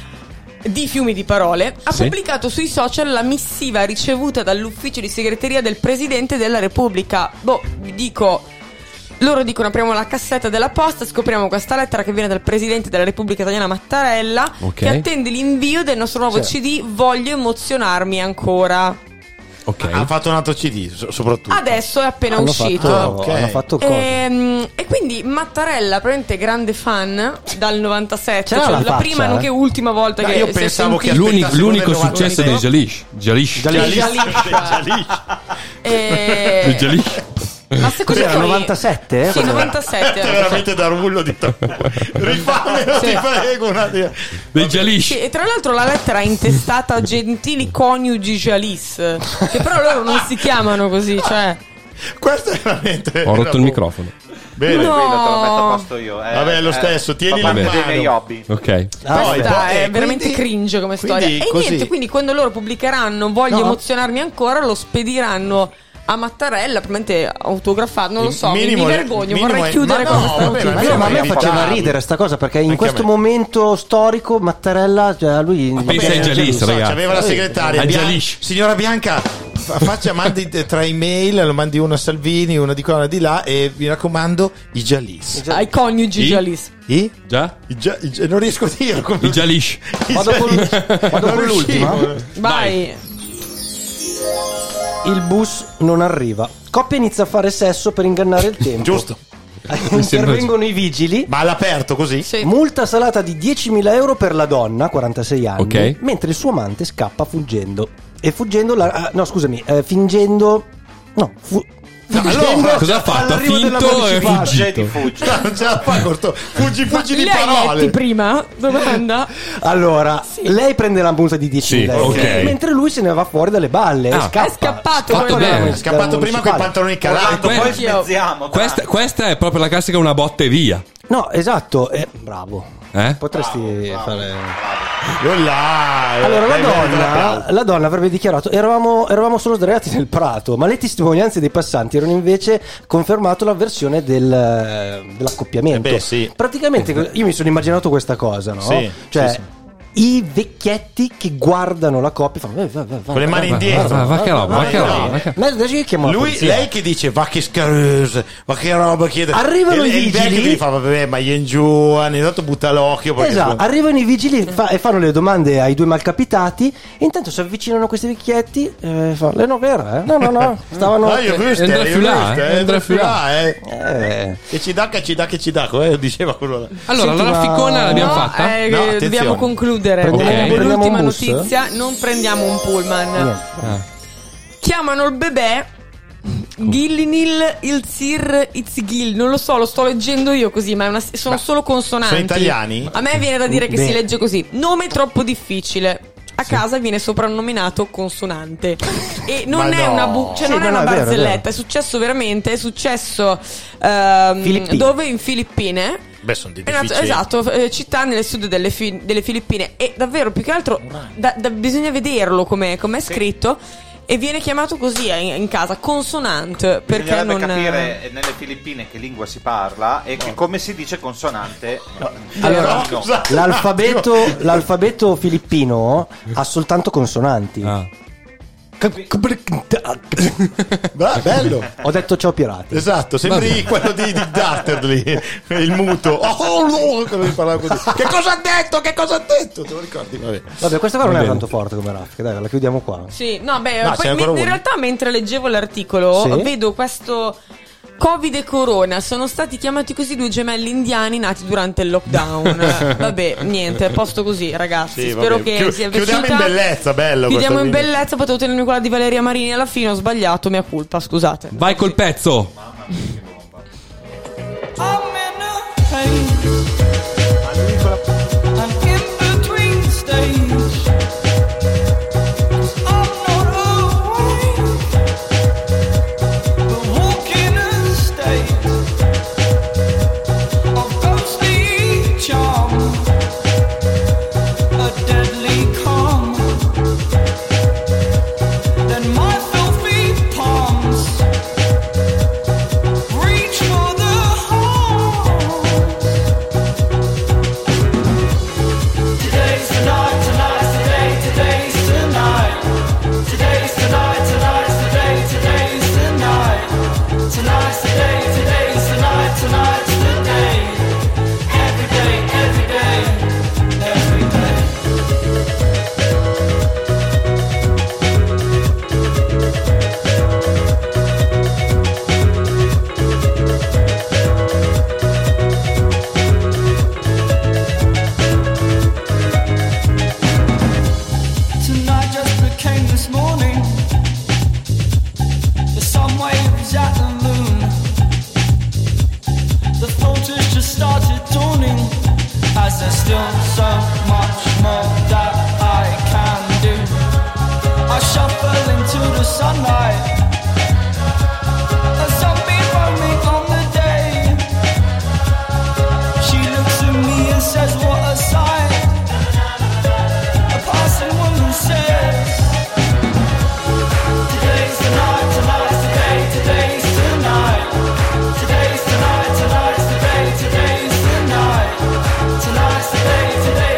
di Fiumi di Parole, ha Sì. pubblicato sui social la missiva ricevuta dall'ufficio di segreteria del Presidente della Repubblica. Vi dico, loro dicono apriamo la cassetta della posta, scopriamo questa lettera che viene dal Presidente della Repubblica Italiana Mattarella, Ok. che attende l'invio del nostro nuovo CD Voglio emozionarmi ancora. Ok. Ha fatto un altro CD, soprattutto. Adesso è appena Hanno uscito. fatto, ok. hanno fatto cosa? E quindi Mattarella, probabilmente grande fan dal 97, C'era cioè la la faccia, prima nonché ultima volta No, che io si è pensavo che sentito. aspettasse L'unico quello del successo dei 96. Jalish. Eh, Ma secondo Cos'era, voi 97? Sì, 97. È veramente da rullo di rifamelo, Sì. ti prego. Dei Jalish. Sì, e tra l'altro la lettera è intestata a gentili coniugi Jalis, che però loro non si chiamano così, cioè. Questo è veramente. Ho rotto il microfono. Bene. No. Quello te lo metto a posto io. Vabbè, lo stesso, tienilo fa in parte dei mano. miei hobby. Ok. Questa è quindi- veramente cringe come storia. quindi E così- niente, quindi quando loro pubblicheranno Voglio No. emozionarmi ancora, lo spediranno a Mattarella, probabilmente autografato, non lo so, mi Minimo- vergogno, minimo vorrei è- chiudere ma con no, questa vabbè, notizia. Ma a me Vabbè, faceva vabbè. ridere sta cosa perché in Anche a questo me. momento storico Mattarella, cioè lui pensa ai Jalis, ragazzi. C'aveva la segretaria. Ai Bian- Jalish. Signora Bianca, mandi 3 email, lo mandi una a Salvini, una di qua, una di là, e mi raccomando, i Jalis. Ai coniugi Jalis. I? Già? Non riesco a dire come. I Jalish. Vado con l'ultima. Vai. Il bus non arriva. Coppia inizia a fare sesso per ingannare il tempo. Giusto. Intervengono i vigili. Ma all'aperto così? Sì. Multa salata di 10.000 euro per la donna, 46 anni, Ok. mentre il suo amante scappa fuggendo. E fuggendo, fingendo Allora, cosa ha fatto? Ha all'arrivo della finto e municipale. fuggito. No, non ce la fa, Corto. Fuggi di Li hai parole. letti prima? Domanda. Allora, lei prende la multa di 10.000 Sì, euro, ok. mentre lui se ne va fuori dalle balle. Ah. Scappa. È scappato Scappa quello dalla- lì. È scappato prima con i pantaloni calati. Poi que- smezziamo. Questa è proprio la classica una botte e via. No, esatto, bravo. Eh? Potresti fare. Allora, La donna avrebbe dichiarato: eravamo solo sdraiati nel prato, ma le testimonianze dei passanti erano invece confermato la versione dell'accoppiamento. Sì. Praticamente io mi sono immaginato questa cosa, no? Sì, Cioè, sì. i vecchietti che guardano la coppia fanno Con le mani indietro. Va che roba, va che roba. Ma adesso io chiamo la polizia. Lei che dice va che scaruse, ma che roba chiede. Arrivano i il vecchio vigili. che gli fa vabbè, ma io in giù, ogni tanto butta l'occhio perché Esatto, arrivano i vigili e fanno le domande ai due malcapitati. E intanto si avvicinano questi vecchietti e fanno: lei non è vera, eh? No, stavano. io visto, Andrea Fulà, Andrea Fulà, Eh. che ci dà, diceva quello là. Allora, Senti, la ma- rafficona l'abbiamo No, fatta? No, attenzione. dobbiamo concludere. Prendiamo L'ultima un bus? notizia: non prendiamo un pullman. Chiamano il bebè Gillinil Ilzir Itzgil. Non lo so, lo sto leggendo io così, ma sono solo consonanti. Sono italiani? A me viene da dire che Beh. si legge così: nome troppo difficile. A casa viene soprannominato consonante. E non Ma è no. una cioè Sì, non è no, una è vero, è barzelletta, vero. è successo veramente, è successo Filippine. dove in Filippine. Beh, sono di È nato- difficili. esatto, città nel sud delle Filippine. E davvero, più che altro, bisogna vederlo come è scritto. E viene chiamato così in casa, consonante. Perché Bisognerebbe non capire nelle Filippine che lingua si parla e che come si dice consonante. Allora, No. l'alfabeto filippino ha soltanto consonanti. Bello. Ho detto ciao pirati. Esatto, sembri quello di Darterly, il muto. Oh, no, quello che parlava così. Che cosa ha detto? Che cosa ha detto? Te lo ricordi? Vabbè. Vabbè, questa qua non è tanto forte come raffica, dai, la chiudiamo qua. Sì, no, beh, No, poi c'è ancora in uno. realtà mentre leggevo l'articolo Sì? vedo questo Covid e Corona. Sono stati chiamati così due gemelli indiani nati durante il lockdown. Vabbè, niente, a posto così, ragazzi. Sì, Spero vabbè. che sia Chiudiamo piaciuta. in bellezza, bello. Chiudiamo questa in qui. bellezza, potevo tenermi quella di Valeria Marini alla fine, ho sbagliato, mia colpa, scusate. Vai col pezzo. Tonight just became this morning. The sun waves at the moon. The photos just started dawning. As there's still so much more that I can do. I shuffle into the sunlight. A zombie roaming on the day. She looks at me and says, what a sight. A passing woman says, today's the night, tonight's the day, today's tonight. Today's tonight, tonight's the day, today's the night. Tonight's the day, today.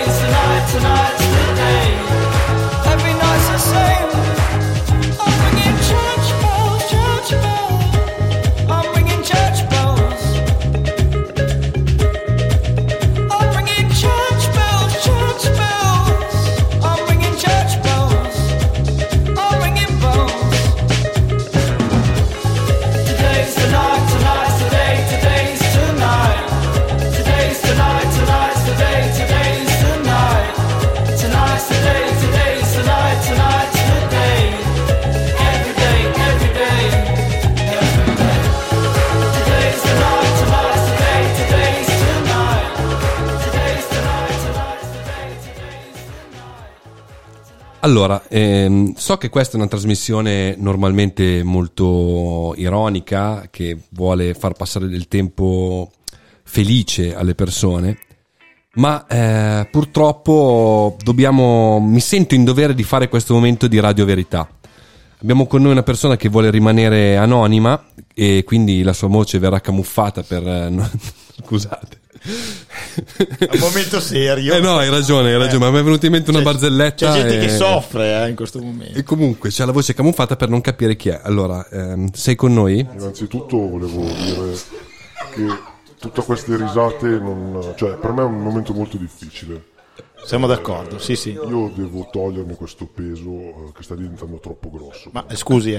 Allora, so che questa è una trasmissione normalmente molto ironica, che vuole far passare del tempo felice alle persone, ma purtroppo mi sento in dovere di fare questo momento di Radio Verità. Abbiamo con noi una persona che vuole rimanere anonima e quindi la sua voce verrà camuffata per... Scusate. È un momento serio. No, hai ragione, ma mi è venuta in mente una barzelletta. C'è gente che soffre in questo momento. E comunque c'è la voce camuffata per non capire chi è. Allora, sei con noi? Innanzitutto volevo dire che tutte queste risate cioè, per me è un momento molto difficile. Siamo d'accordo, sì. Io devo togliermi questo peso che sta diventando troppo grosso. Ma scusi,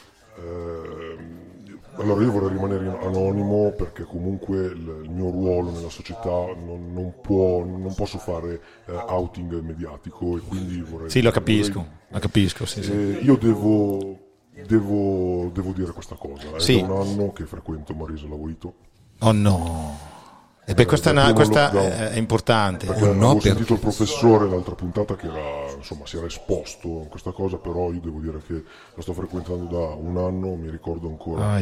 allora io vorrei rimanere anonimo perché comunque il mio ruolo nella società non posso fare outing mediatico, e quindi vorrei... Sì, lo capisco, sì. Io devo dire questa cosa. Sì. È da un anno che frequento Marisa Lavorito. Oh no. E beh, questa è importante. Perché avevo sentito il professore l'altra puntata che si era esposto a questa cosa, però io devo dire che la sto frequentando da un anno, mi ricordo ancora.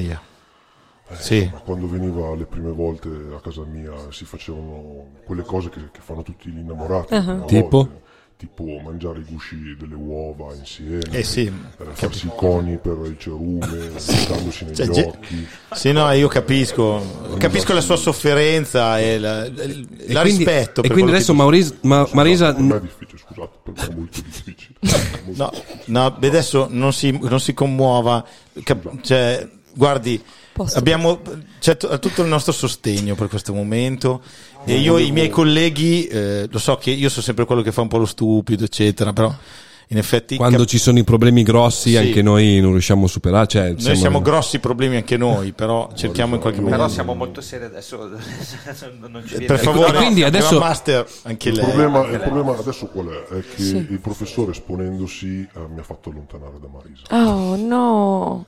Sì. Quando veniva le prime volte a casa mia si facevano quelle cose che fanno tutti gli innamorati. Tipo mangiare i gusci delle uova insieme, farsi i coni per il cerume, guardandosi negli occhi. Sì, no, io capisco la sua sofferenza e la rispetto. E quindi adesso Marisa... Non è difficile, scusate, per me è molto difficile. No, adesso non si commuova. Cioè, guardi, c'è tutto il nostro sostegno per questo momento. E io, i miei colleghi, lo so che io sono sempre quello che fa un po' lo stupido, eccetera, però in effetti quando ci sono i problemi grossi anche noi non riusciamo a superare, cioè, noi siamo grossi problemi anche noi, però cerchiamo in qualche modo. Però siamo molto seri adesso, non ci viene. Per favore, quindi adesso master anche lei. Il problema adesso qual è? È che il professore, esponendosi, mi ha fatto allontanare da Marisa. Oh no.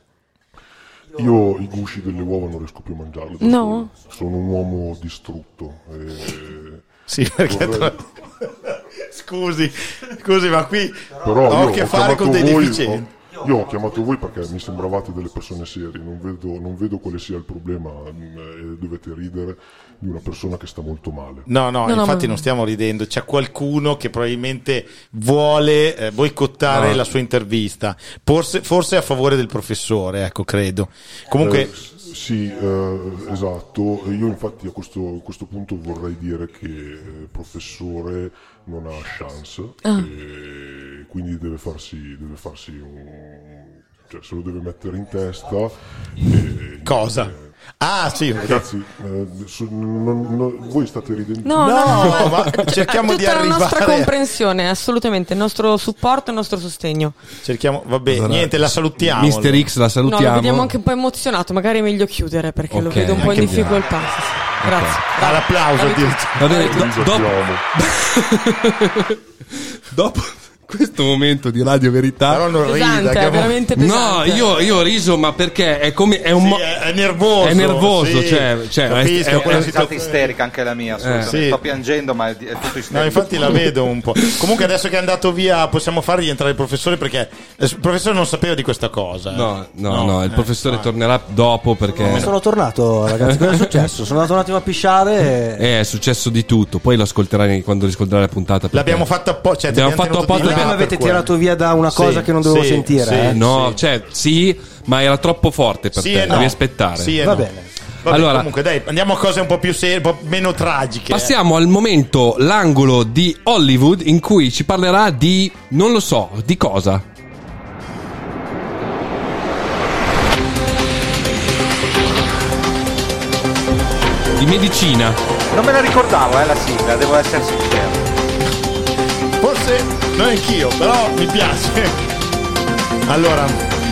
Io i gusci delle uova non riesco più a mangiarli. No. Sono un uomo distrutto. Sì, perché scusi, ma qui però ho a che fare con dei deficienti. Io ho chiamato voi perché mi sembravate delle persone serie, non vedo quale sia il problema, e dovete ridere di una persona che sta molto male. No, infatti non stiamo ridendo, c'è qualcuno che probabilmente vuole boicottare la sua intervista, forse a favore del professore, ecco, credo. Comunque sì, esatto. Io infatti a questo punto vorrei dire che il professore non ha chance, e quindi deve farsi cioè se lo deve mettere in testa. Cosa? Sì, ragazzi, voi state ridendo. No, ma cerchiamo di arrivare. Tutta la nostra comprensione, assolutamente, il nostro supporto e il nostro sostegno. Cerchiamo, vabbè, niente, la salutiamo. Mister X la salutiamo. No, lo vediamo anche un po' emozionato, magari è meglio chiudere perché lo vedo un po' in difficoltà. Grazie. All'applauso. Va bene, dopo questo momento di Radio Verità, però non pesante, è veramente pesante. No, io ho riso, ma perché è come è nervoso. È nervoso, sì, cioè è una risata isterica anche la mia, sto piangendo, ma è tutto isterico. No, infatti la vedo un po'. Comunque adesso che è andato via possiamo far rientrare il professore, perché il professore non sapeva di questa cosa. No, il professore tornerà dopo perché sono tornato, ragazzi, cosa è successo? Sono andato un attimo a pisciare è successo di tutto, poi lo ascolterai quando riscolterai la puntata. L'abbiamo fatto apposta, abbiamo fatto apposta. Mi avete tirato via da una cosa che non dovevo sentire. Ma era troppo forte per te, devi aspettare. Va bene. Allora, comunque dai, andiamo a cose un po' più serie, un po' meno tragiche. Passiamo al momento, l'angolo di Hollywood, in cui ci parlerà di, non lo so, di cosa. Di medicina. Non me la ricordavo, la sigla, devo essere sincero. Forse non anch'io, però mi piace. Allora,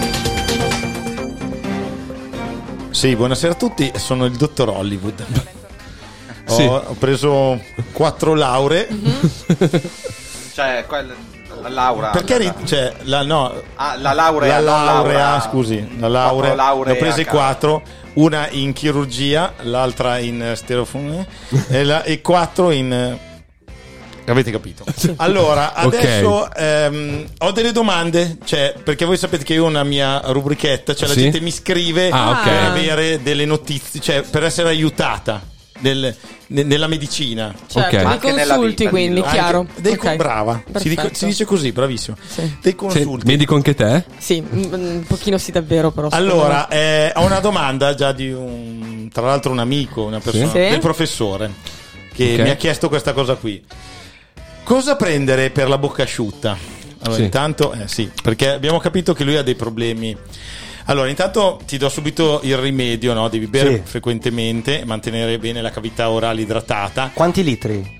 sì, buonasera a tutti, sono il dottor Hollywood. Ho preso 4 lauree. Cioè, la laurea. Perché la laurea. La laurea, scusi, la laurea. Ne ho prese 4, una in chirurgia, l'altra in stereofonia e 4 in Avete capito? Allora, adesso ho delle domande, cioè, perché voi sapete che io ho una mia rubrichetta, cioè la gente mi scrive per avere delle notizie, cioè per essere aiutata nella medicina. Certo, dei consulti, quindi, chiaro. Brava, si dice così, bravissimo. Dei consulti. Medico anche te? Sì, un pochino sì davvero, però. Allora, ho una domanda già di tra l'altro un amico, una persona, del professore, che mi ha chiesto questa cosa qui. Cosa prendere per la bocca asciutta? Allora, intanto, perché abbiamo capito che lui ha dei problemi. Allora, intanto ti do subito il rimedio, no? Devi bere frequentemente, mantenere bene la cavità orale idratata. Quanti litri?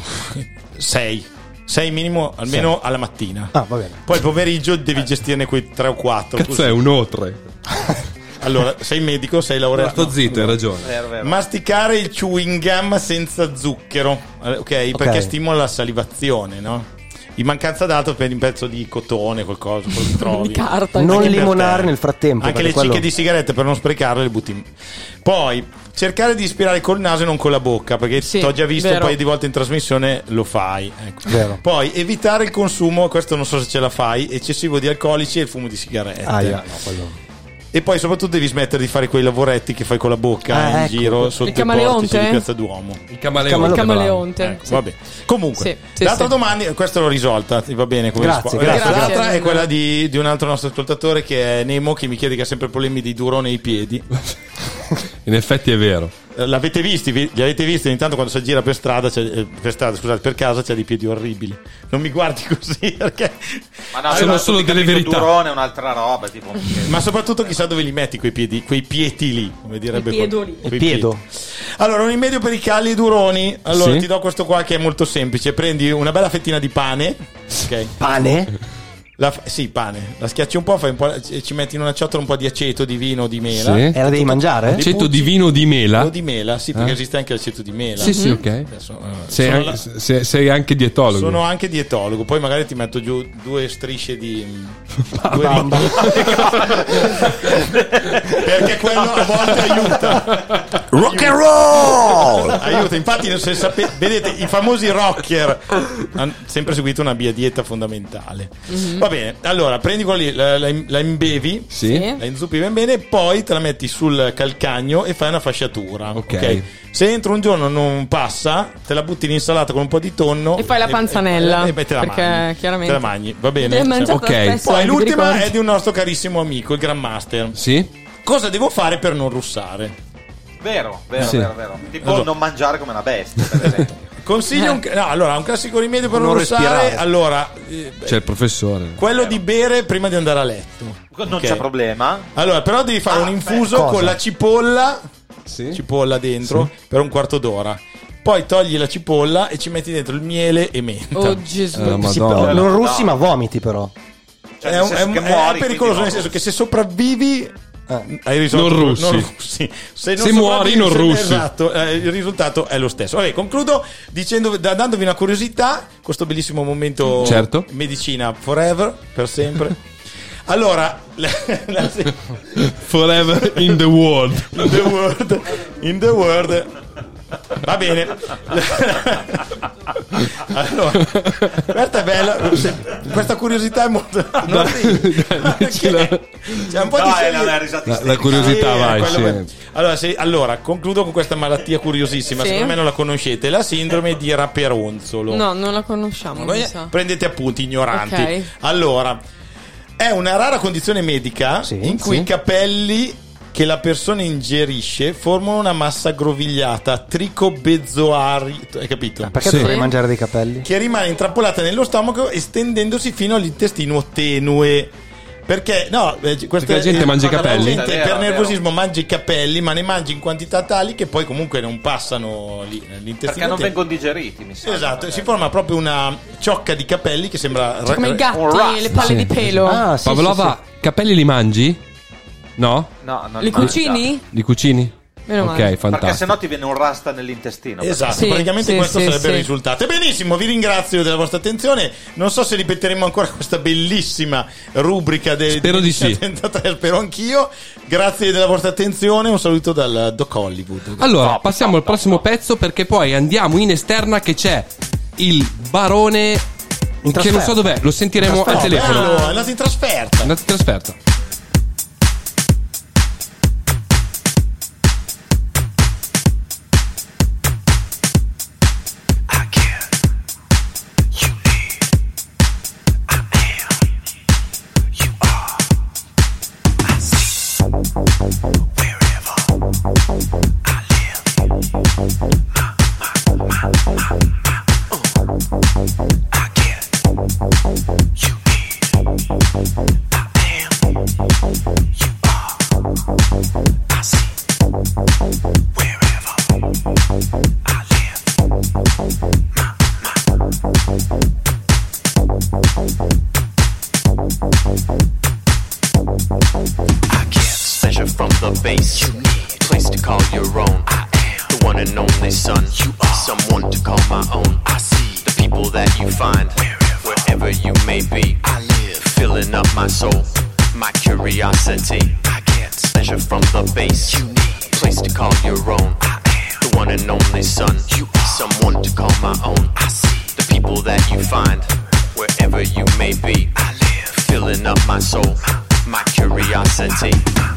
6 minimo, almeno alla mattina. Va bene. Poi il pomeriggio devi gestirne quei 3 o 4. Cazzo, così. È un O3. Allora, sei medico, sei laureato. Sto zitto, hai ragione. Vero. Masticare il chewing gum senza zucchero, ok? Perché stimola la salivazione, no? In mancanza d'altro prendi un pezzo di cotone, qualcosa, quello che trovi. Di carta. Non limonare nel frattempo. Anche le cicche di sigarette, per non sprecarle, le butti. Poi cercare di ispirare col naso e non con la bocca, perché t'ho già visto un paio di volte in trasmissione, lo fai. Ecco. Vero. Poi evitare il consumo, questo non so se ce la fai, eccessivo di alcolici e il fumo di sigarette. Quello. E poi soprattutto devi smettere di fare quei lavoretti che fai con la bocca in giro sotto i portici di Piazza Duomo. Il camaleonte. Ecco, vabbè. Comunque, l'altra domanda, questa l'ho risolta, va bene come risposta. L'altra è quella di un altro nostro ascoltatore che è Nemo, che mi chiede che ha sempre problemi di durone ai piedi. In effetti è vero. Li avete visti ogni tanto quando si gira per casa c'ha dei piedi orribili. Non mi guardi così perché sono solo delle verità. Durone è un'altra roba, tipo. Ma soprattutto chissà dove li metti quei piedi lì, come direbbe il piedo. Allora, un rimedio per i calli e i duroni. Allora ti do questo qua che è molto semplice. Prendi una bella fettina di pane. Okay. Pane? Pane. La schiacci un po', fai un po', ci metti in una ciotola un po' di aceto, di vino, di mela. E la devi mangiare? Aceto di vino o di mela? O di mela, sì, perché esiste anche l'aceto di mela. Sì, ok. Adesso, sei anche dietologo. Sono anche dietologo. Poi magari ti metto giù 2 strisce di bamba. Perché quello a volte aiuta. Rock and roll! Aiuta, infatti se vedete i famosi rocker hanno sempre seguito una dieta fondamentale. Va bene, allora prendi quello lì, la imbevi, la inzuppi ben bene, poi te la metti sul calcagno e fai una fasciatura. Ok. Se entro un giorno non passa, te la butti in insalata con un po' di tonno e fai la panzanella e te la perché mangi. chiaramente te la mangi, va bene? Poi l'ultima è di un nostro carissimo amico, il Grandmaster. Sì. Cosa devo fare per non russare? Vero. Tipo non mangiare come una bestia, per esempio. Consiglio un classico rimedio per non russare. Respirare. Allora, c'è il professore. Quello di bere prima di andare a letto. Non c'è problema. Allora, però devi fare un infuso con la cipolla dentro per un quarto d'ora. Poi togli la cipolla e ci metti dentro il miele e menta. Oh Gesù. Non russi, ma vomiti però. Cioè, è pericoloso, nel senso che se sopravvivi hai risolto, non russi. Se muori non russi. Esatto, il risultato è lo stesso. Vabbè, concludo dandovi una curiosità, questo bellissimo momento medicina forever, per sempre. Allora, forever in the world. In the world. Va bene. Allora, questa è bella. Questa curiosità è molto. C'è un po' la curiosità, vai. Allora, concludo con questa malattia curiosissima. Secondo me non la conoscete. La sindrome di Raperonzolo. No, non la conosciamo. Prendete appunti, ignoranti. Okay. Allora, è una rara condizione medica in cui i capelli che la persona ingerisce formano una massa aggrovigliata tricobezoari, hai capito? Perché dovrei mangiare dei capelli? Che rimane intrappolata nello stomaco estendendosi fino all'intestino tenue. Perché perché la gente mangia i capelli? Per nervosismo mangia i capelli, ma ne mangia in quantità tali che poi comunque non passano lì nell'intestino. Perché non vengono digeriti, mi sa. Esatto, si forma proprio una ciocca di capelli che sembra come i gatti, le palle di pelo. Pavlova, capelli li mangi? No? No, non li cucini? Li cucini? Meno ok, male. fantastico. Perché sennò ti viene un rasta nell'intestino. Esatto, praticamente questo sarebbe il risultato. E benissimo, vi ringrazio della vostra attenzione. Non so se ripeteremo ancora questa bellissima rubrica spero di sì. 73, spero anch'io. Grazie della vostra attenzione, un saluto dal Doc Hollywood. Allora, passiamo al prossimo pezzo perché poi andiamo in esterna che c'è il barone che non so dov'è, lo sentiremo al telefono. Bello, è andato in trasferta. Pleasure from the base, place to call your own. The one and only son, someone to call my own. The people that you find, wherever you may be, filling up my soul, my curiosity. Pleasure from the base, place to call your own. The one and only son, someone to call my own. The people that you find, wherever you may be, filling up my soul, my curiosity.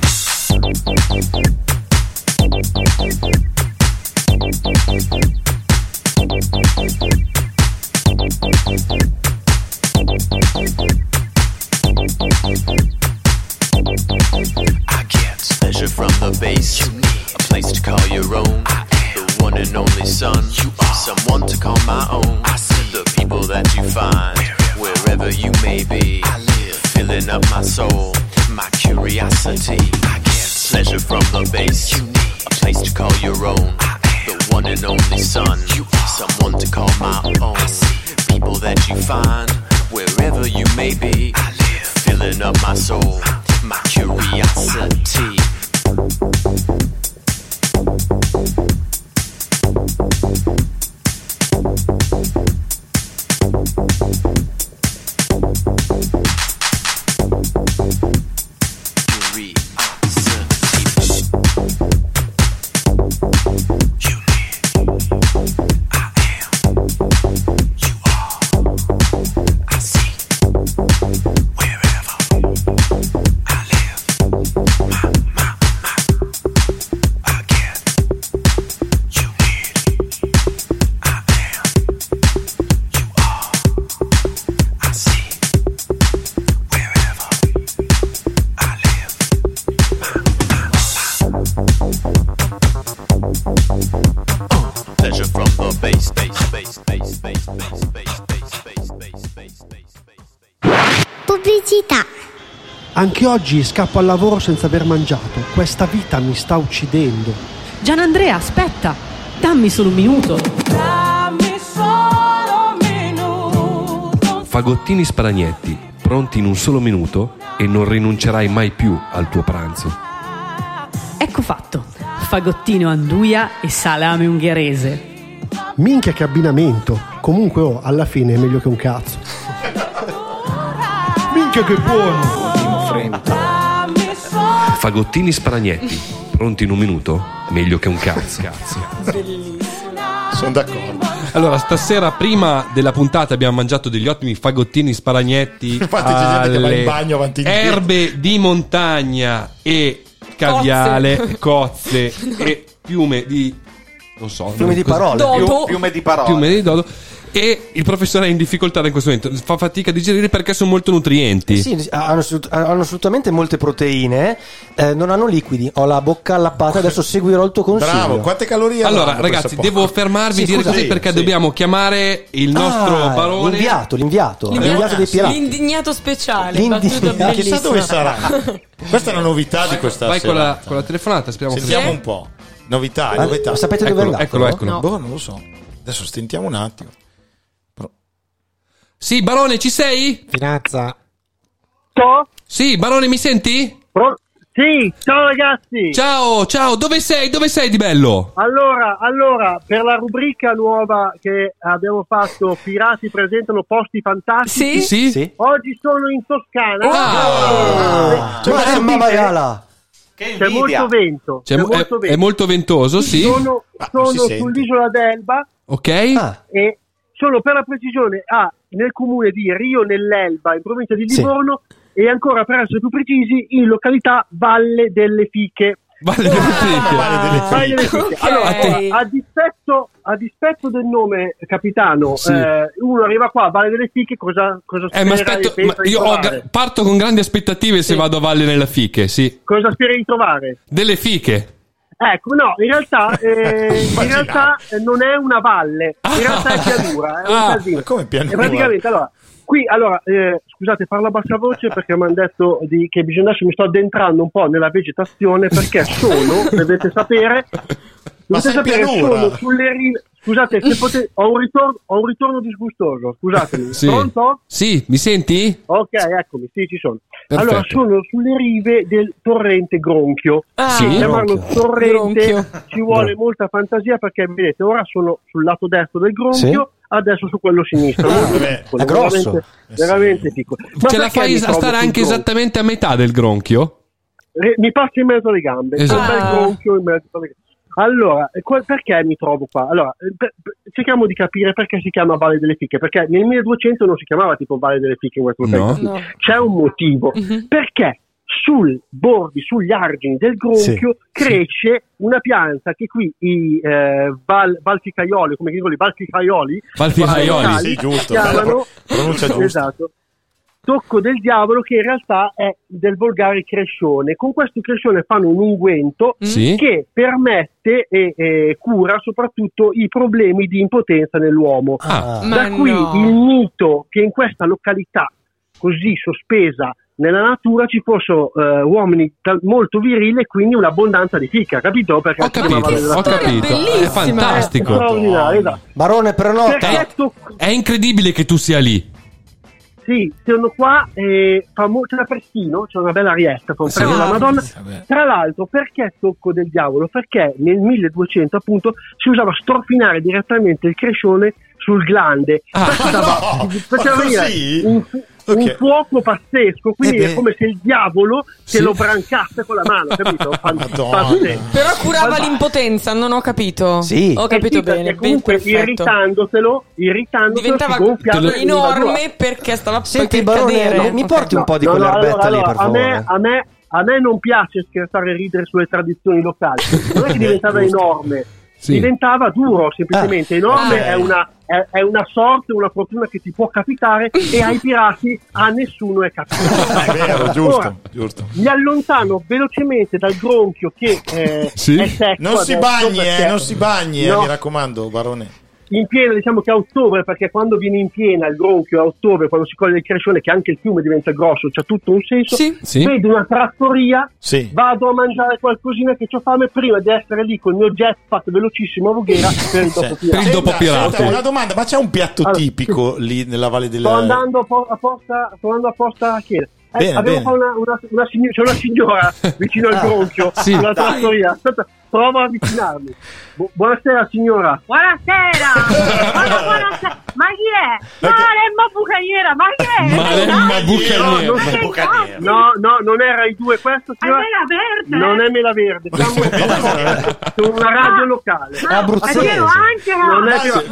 I get pleasure from the base, a place to call your own. The one and only son, someone to call my own. The people that you find, wherever you may be, filling up my soul, my curiosity. I get pleasure from the base, a place to call your own. The one and only son, someone to call my own. People that you find, wherever you may be, filling up my soul, my curiosity. Pubblicità. Anche oggi scappo al lavoro senza aver mangiato. Questa vita mi sta uccidendo. Gianandrea, aspetta. Dammi solo un minuto. Fagottini Sparagnetti, pronti in un solo minuto e non rinuncerai mai più al tuo pranzo. Ecco fatto. Fagottino anduia e salame ungherese. Minchia che abbinamento. Comunque alla fine è meglio che un cazzo. Minchia che buono. Fagottini Sparagnetti, pronti in un minuto, meglio che un cazzo. Bellissimo. Sono d'accordo. Allora, stasera prima della puntata abbiamo mangiato degli ottimi fagottini Sparagnetti Infatti c'è gente che va in bagno avanti in piedi. erbe di montagna e caviale, cozze e piume di non so, Fiume di parole. Piume di parole. piume di dodo. E il professore è in difficoltà in questo momento, fa fatica a digerire perché sono molto nutrienti. Sì, hanno assolutamente molte proteine, non hanno liquidi. Ho la bocca allappata, adesso seguirò il tuo consiglio. Bravo, quante calorie Allora, hanno ragazzi, questo devo fermarvi e dire scusa, così perché dobbiamo chiamare il nostro barone. L'inviato dei pirati. L'indignato speciale. Chissà dove sarà. Questa è una novità di questa Vai sera. con la telefonata, speriamo Sentiamo che un po'. Novità. Sapete dove è andato? Eccolo. No. Boh, non lo so. Adesso stentiamo un attimo. Sì, barone, ci sei? Finanza. Sì, barone, mi senti? Sì, ciao ragazzi. Ciao, dove sei di bello? Allora, per la rubrica nuova che abbiamo fatto, Pirati presentano posti fantastici. Sì. Oggi sono in Toscana. C'è molto vento. È molto ventoso, sì. Sono sull'isola d'Elba. Ok. E sono per la precisione nel comune di Rio nell'Elba, in provincia di Livorno, e ancora per essere più precisi in località Valle delle Fiche. Valle delle Fiche. Okay. Allora, a dispetto del nome capitano, uno arriva qua a Valle delle Fiche, cosa spera io parto con grandi aspettative se vado a Valle delle Fiche, sì. Cosa speri di trovare? Delle fiche. Ecco, no, in realtà non è una valle, in realtà è pianura, è un casino. Come pianura? E praticamente, scusate, parlo a bassa voce perché mi hanno detto che bisognasse, mi sto addentrando un po' nella vegetazione perché dovete sapere, sono sulle rive. Scusate, ho un ritorno disgustoso, scusatemi. Sì. Pronto? Sì, mi senti? Ok, eccomi, sì, ci sono. Perfetto. Allora, sono sulle rive del torrente Gronchio. Sì, chiamarlo torrente Gronchio. ci vuole molta fantasia perché, vedete, ora sono sul lato destro del Gronchio, adesso su quello sinistro. È grosso. Veramente piccolo. Ma Ce la fai a stare anche esattamente a metà del Gronchio? Mi passa in mezzo alle gambe. Esatto. Un bel Gronchio in mezzo alle gambe. Allora, perché mi trovo qua? Allora, cerchiamo di capire perché si chiama Valle delle Fiche, perché nel 1200 non si chiamava tipo Valle delle Fiche in questo momento. No. C'è un motivo, perché sugli argini del Gronchio cresce una pianta che qui i valficaioli, come dicono i valficaioli, sì, giusto, chiamano, pronuncia giusta. Esatto, tocco del diavolo, che in realtà è del volgare crescione. Con questo crescione fanno un unguento che permette e cura soprattutto i problemi di impotenza nell'uomo. Da qui il mito che in questa località così sospesa nella natura ci fossero uomini molto virili e quindi un'abbondanza di fica, capito? Perché Ho capito, è fantastico. È straordinario, esatto. Barone, prenota. È incredibile che tu sia lì. Sì, sono qua, c'è una Prestino, c'è una bella rietta con la Madonna. Tra l'altro, perché tocco del diavolo? Perché nel 1200 appunto si usava strofinare direttamente il crescione sul glande. Faceva venire un fuoco pazzesco, quindi è come se il diavolo se lo brancasse con la mano, capito? Però curava l'impotenza, non ho capito. Sì. Ho capito bene. Comunque irritandoselo diventava enorme perché stava Senti, per cadere. Barone, mi porti un po' di quell'erbetta lì, per favore? A me non piace scherzare e ridere sulle tradizioni locali. Non è che diventava enorme. Diventava duro, semplicemente enorme. È una sorte, una fortuna che ti può capitare, e ai pirati a nessuno è capitato. È vero, giusto. Mi allontano velocemente dal Gronchio che è secco. Non si bagni, mi raccomando, Barone. In piena, diciamo che a ottobre, perché quando viene in piena il Gronchio a ottobre, quando si coglie il crescione, che anche il fiume diventa grosso, c'ha tutto un senso. Vedo una trattoria, vado a mangiare qualcosina che c'ho fame prima di essere lì con il mio jetpack velocissimo a Voghera per il dopo pirati. Una domanda, ma c'è un piatto tipico lì nella Valle delle Fiche? Sto andando apposta a chiedere. C'è una signora vicino al Gronchio, sulla trattoria. Aspetta, provo a avvicinarmi. Buonasera signora. Buonasera. Ma chi è? Maremma Bucaniera, ma chi è? Maremma Bucaniera. No, non è Rai 2 questo, signora. È Mela Verde. Non è Mela Verde, sono una radio locale. Abruzzese. Non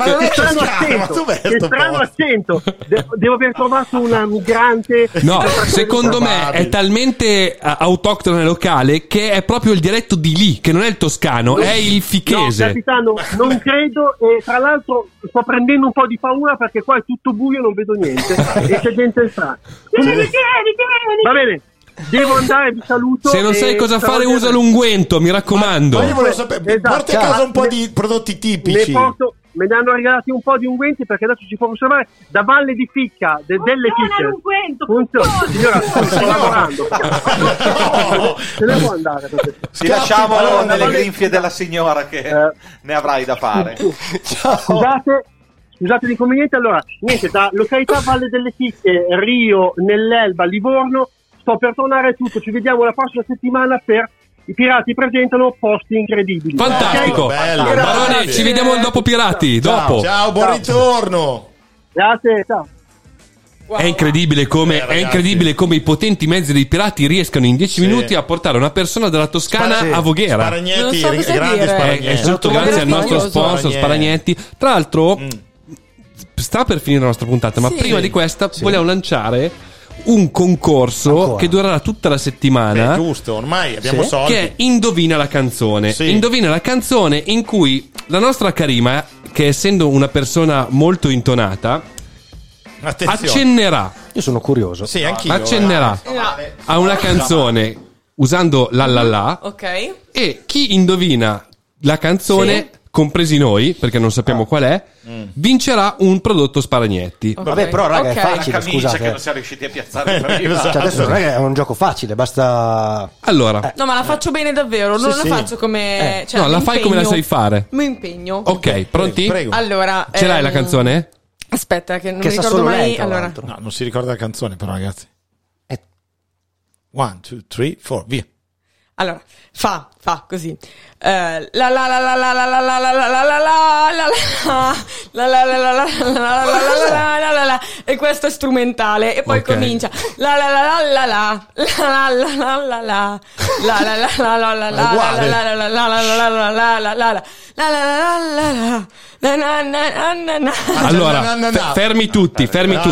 è che strano accento. Devo aver trovato una migrante. No, secondo me è talmente autoctona e locale che è proprio il dialetto di lì, che non è il toscano, è il fichese. No, capitano, non credo, e tra l'altro sto prendendo un po' di paura perché qua è tutto buio e non vedo niente e c'è gente strana. Va bene, devo andare, vi saluto. Se non sai cosa fare, usa l'unguento, mi raccomando. Ma io volevo sapere, porti a casa un po' di prodotti tipici. Me ne hanno regalati un po' di unguenti perché adesso si può osservare da Valle di Ficca, delle Ficche. Signora, sto lavorando. Se ne può andare. Ci lasciamo nelle grinfie della signora che ne avrai da fare. Scusate l'inconveniente. Allora, niente, da località Valle delle Ficche, Rio, nell'Elba, Livorno, sto per tornare tutto. Ci vediamo la prossima settimana per I pirati presentano posti incredibili. Fantastico, bello. Barone, ci vediamo dopo Pirati. Ciao, dopo. Ciao, buon ritorno. Grazie, ciao. È incredibile come i potenti mezzi dei pirati riescano in 10 minuti a portare una persona dalla Toscana a Voghera. Sparagneti, grandi Sparagneti. È tutto grazie al nostro sponsor Sparagneti. Tra l'altro sta per finire la nostra puntata, ma Sì. prima di questa vogliamo lanciare un concorso che durerà tutta la settimana. Giusto, ormai abbiamo soldi. Che è Indovina la canzone. Sì. Indovina la canzone in cui la nostra Karima, che essendo una persona molto intonata, Attenzione. accennerà. Io sono curioso. Sì, anch'io. Accennerà a una canzone usando la la la. Ok. E chi indovina la canzone, compresi noi, perché non sappiamo qual è, vincerà un prodotto Sparagnetti. Vabbè, però raga, è facile, Camicia scusate. che non siamo riusciti a piazzare prima. Cioè, adesso non è un gioco facile, basta. Allora, No, ma la faccio bene davvero, non la faccio come... cioè, no, la mi fai come la impegno. sai fare. Mi impegno. Ok, pronti? Prego. Allora... Ce l'hai la canzone? Aspetta, che non Che mi sa ricordo solo mai... lei, tra allora... l'altro. No, non si ricorda la canzone, però, ragazzi. 1, 2, 3, 4, via. Allora, fa così. La la la la la la la la la la la la la la. E questo è strumentale e poi comincia la la la la la la la la la la la la la la la la. Allora, fermi tutti.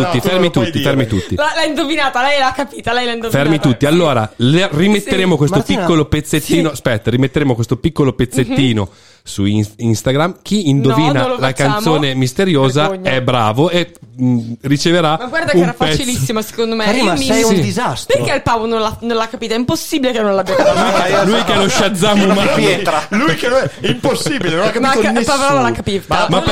L'ha indovinata, lei l'ha capita, lei l'ha indovinata. Fermi tutti. Allora, rimetteremo questo Martina, piccolo pezzettino. Aspetta, rimetteremo questo piccolo pezzettino su Instagram. Chi indovina non lo la facciamo. canzone misteriosa Vergogna. è bravo e riceverà. Ma guarda che un era pezzo. facilissima secondo me. Karima, Io sei un disastro. Perché il Pavo non l'ha capita? È impossibile che non l'abbia capita. Lui che è lo Shazam umano. Lui che è impossibile, non ha capito nessuno. Pavo non l'ha capita. Ma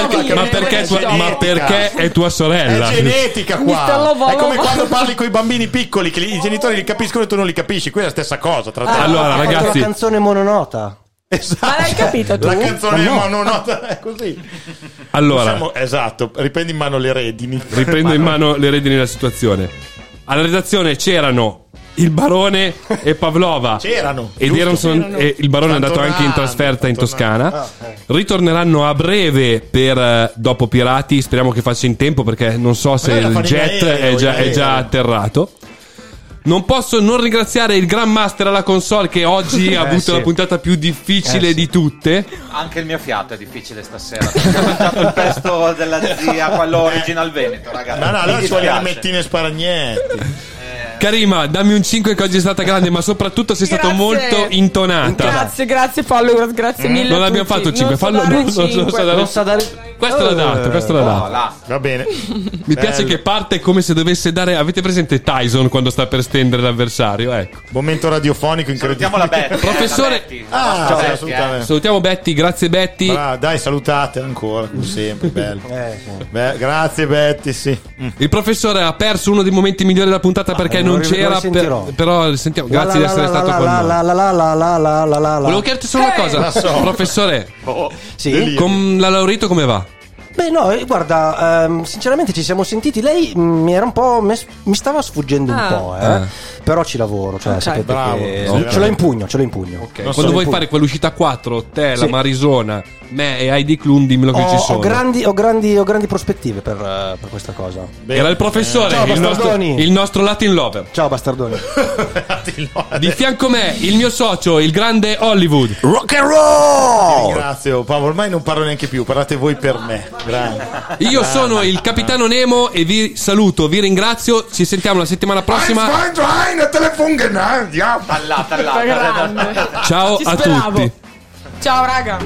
perché è tua sorella? È genetica qua. È come quando parli con i bambini piccoli che i genitori li capiscono e tu non li capisci. Qui è la stessa cosa. Tra te. Allora, Ha fatto ragazzi, la canzone mononota. Esatto. Ma l'hai capito tu? La canzone mononota è così. allora Esatto, riprendi in mano le redini. riprendo in mano le redini della situazione. Alla redazione c'erano il Barone e Pavlova. C'erano. Ed e il Barone è andato anche in trasferta in Toscana. Ritorneranno a breve per Dopo Pirati. Speriamo che faccia in tempo, perché non so se Magari la il fanno in jet aereo, è già atterrato. Non posso non ringraziare il Grand Master alla console, che oggi ha avuto la puntata più difficile di tutte. Anche il mio fiato è difficile stasera. Ho mangiato il pesto della zia, quello original Veneto, ragazzi. No, Mi allora ci dispiace. vogliono mettine Sparagnetti. Karima, dammi un 5 che oggi è stata grande, ma soprattutto sei stato Grazie. molto intonata. Grazie followers, grazie mille. Non a l'abbiamo tutti. fatto il 5, Non so fallo. dare Non il so 5. dare. Non sa dare. Questo l'ha dato, questo l'ha dato. Là. Va bene. Mi piace che parte come se dovesse dare. Avete presente Tyson quando sta per stendere l'avversario? Ecco. Momento radiofonico incredibile. Salutiamo la Betty. Professore- Ah, Ciao, sì, Betty, assolutamente. Salutiamo Betty, grazie Betty. Dai, salutate ancora, come sempre, bello. Grazie Betty, sì. Il professore ha perso uno dei momenti migliori della puntata perché non c'era. Però sentiamo. Grazie di essere stato con noi. Volevo chiederti solo una cosa, professore. Sì? Con la Laurito come va? Beh, no, guarda, sinceramente ci siamo sentiti. Lei mi era un po'. Mi stava sfuggendo un po', però ci lavoro. Cioè, sapete bravo. che No, ce l'ho in pugno. Okay. Quando vuoi fare quell'uscita 4, te, la Sì. Marisona, me e Heidi Klum, dimmelo che ci sono. Ho grandi prospettive per questa cosa. Era il professore, Ciao, il bastardoni. nostro Latin Lover. Ciao, bastardoni. Di fianco a me, il mio socio, il grande Hollywood. Rock and roll! Ringrazio, Paolo, ormai non parlo neanche più, parlate voi per me. Grande. Io sono il capitano Nemo e vi saluto, vi ringrazio. Ci sentiamo la settimana prossima. Ciao Ci a speravo. tutti. Ciao raga.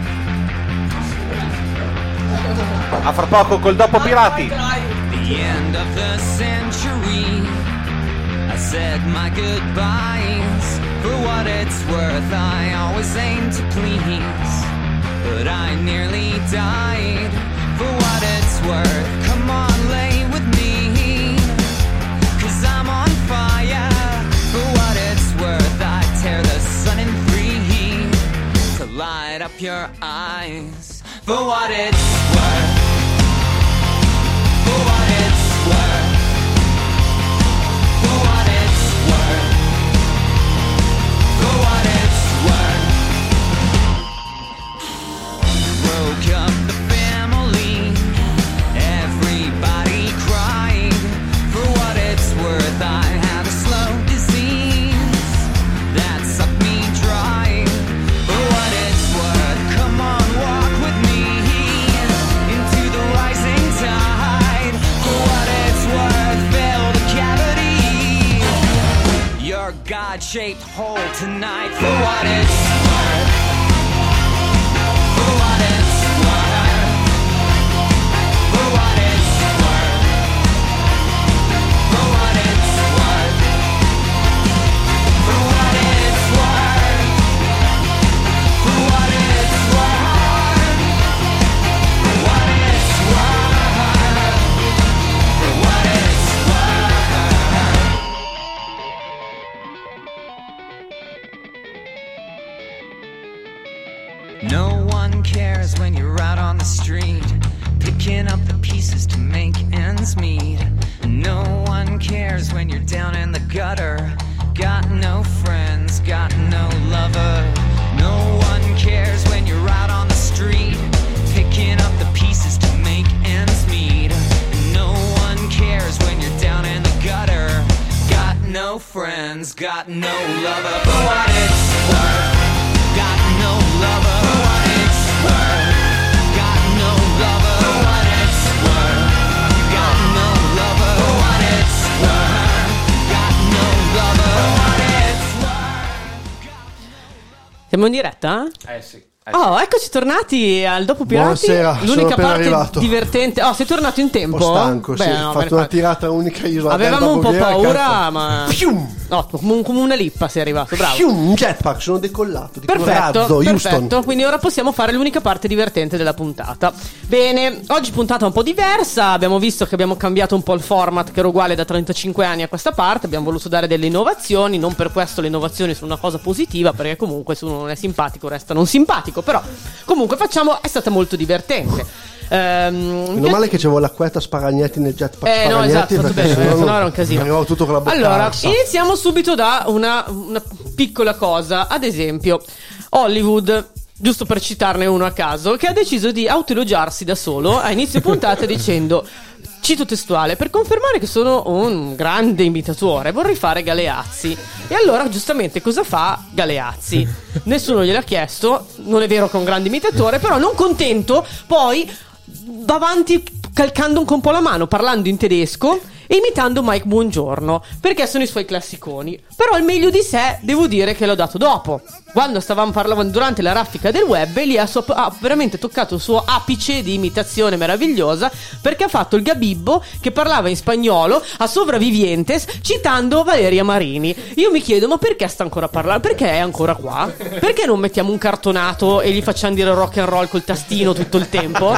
A fra poco col Dopo Pirati. The end of the century, I said my goodbyes. For what it's worth, I always aim to please, but I nearly died. For what it's worth, come on, lay with me, 'cause I'm on fire. For what it's worth, I tear the sun in three to light up your eyes. For what it's worth, for what it's worth, for what it's worth, for what it's worth. Broke up the family, everybody cried. For what it's worth, I had a slow disease that sucked me dry. For what it's worth, come on, walk with me into the rising tide. heart-shaped hole tonight for what it's worth. For what it's worth. For what it's worth. For what it's worth. For what it's worth. For what it's worth. For what it's worth. For what it's worth. No one cares when you're out on the street, picking up the pieces to make ends meet. No one cares when you're down in the gutter, got no friends, got no lover. No one cares when you're out on the street, picking up the pieces to make ends meet. No one cares when you're down in the gutter, got no friends, got no lover. For what it's worth, got no lover. For what it's worth, got no lover. For what it's worth, got no lover. For what it's worth, got no lover. For what it's worth. Siamo in diretta? Sì. Oh, eccoci tornati al Dopo Pirati. Buonasera, sono l'unica appena parte arrivato. divertente. Oh, sei tornato in tempo? Un po' stanco, sì. No, Ho fatto una tirata unica io. avevamo un po' paura, ma no, come una lippa sei arrivato, bravo. Un jetpack, sono decollato di Perfetto, coraggio, perfetto. Houston. Quindi ora possiamo fare l'unica parte divertente della puntata. Bene, oggi puntata un po' diversa. Abbiamo visto che abbiamo cambiato un po' il format, che era uguale da 35 anni a questa parte. Abbiamo voluto dare delle innovazioni. Non per questo le innovazioni sono una cosa positiva, perché comunque se uno non è simpatico resta non simpatico. Però comunque è stata molto divertente. Meno male che c'avevo l'acquetta Sparagnetti nel jetpack. No, esatto, fatto bene, sennò era un casino. Arrivavo tutto con la bocca allora, arsa. iniziamo subito da una piccola cosa. Ad esempio, Hollywood, giusto per citarne uno a caso, che ha deciso di autoelogiarsi da solo a inizio puntata dicendo, cito testuale: per confermare che sono un grande imitatore vorrei fare Galeazzi. E allora giustamente cosa fa Galeazzi? Nessuno gliel'ha chiesto. Non è vero che è un grande imitatore, però non contento poi va avanti calcando un po' la mano, parlando in tedesco e imitando Mike Buongiorno, perché sono i suoi classiconi. Però il meglio di sé devo dire che l'ho dato dopo, quando stavamo parlando durante la raffica del web, e lì ha veramente toccato il suo apice di imitazione meravigliosa, perché ha fatto il Gabibbo che parlava in spagnolo a Sopravvivientes citando Valeria Marini. Io mi chiedo, ma perché sta ancora parlando? Perché è ancora qua? Perché non mettiamo un cartonato e gli facciamo dire rock and roll col tastino tutto il tempo?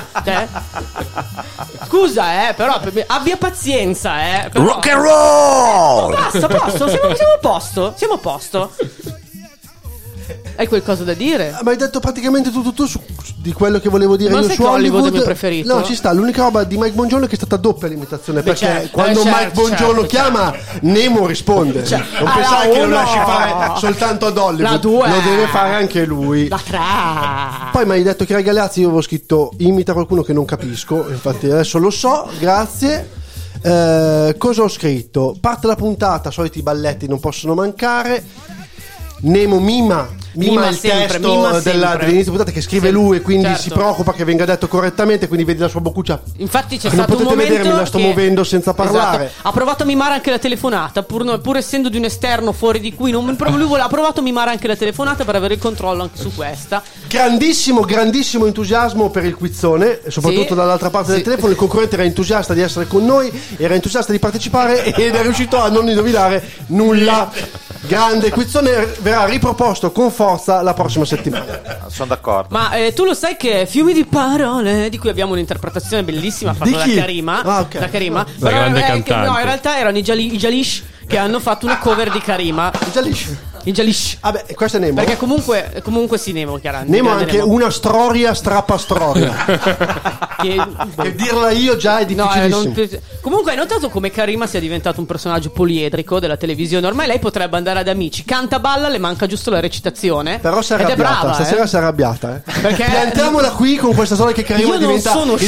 Scusa, però abbia pazienza, però... Rock and roll! Basta, posto, siamo a posto. Hai qualcosa da dire? Ma hai detto praticamente tutto di quello che volevo dire. Ma io sai su che Hollywood Hollywood è il mio preferito? No, ci sta. L'unica roba di Mike Buongiorno è che è stata doppia l'imitazione. Perché quando Mike Buongiorno chiama, Nemo risponde. Non pensare che lo lasci fare soltanto ad Hollywood. La 2 lo deve fare anche lui. La 3. Poi mi hai detto che era Galeazzi. Io avevo scritto imita qualcuno che non capisco. Infatti adesso lo so, grazie. Cosa ho scritto? Parte la puntata, soliti balletti non possono mancare. Nemo mima il sempre, testo dell'inizio puntata che scrive lui, e quindi si preoccupa che venga detto correttamente, quindi vedi la sua boccuccia. Infatti c'è non stato un potete momento vedere, me la sto muovendo senza parlare. Esatto. Ha provato a mimare anche la telefonata, pur essendo di un esterno fuori di cui lui ha provato a mimare anche la telefonata per avere il controllo anche su questa. Grandissimo entusiasmo per il quizzone, soprattutto dall'altra parte del telefono. Il concorrente era entusiasta di essere con noi, era entusiasta di partecipare ed è riuscito a non indovinare nulla. Grande quizzone, verrà riproposto con forza la prossima settimana. Sono d'accordo. Ma tu lo sai che Fiumi di parole, di cui abbiamo un'interpretazione bellissima fatta da Karima. Okay. Da Karima. La grande cantante. No, in realtà erano i Jalish che hanno fatto una cover di Karima. I Jalish. Vabbè, questo è Nemo. Perché comunque sì, Nemo, chiaramente. Nemo ha anche una storia strappa storia. che dirla io già è difficilissimo. Comunque hai notato come Karima sia diventato un personaggio poliedrico della televisione? Ormai lei potrebbe andare ad Amici, canta, balla, le manca giusto la recitazione. Però si è arrabbiata, brava, stasera si è arrabbiata. Perché piantiamola qui con questa storia che Karima diventa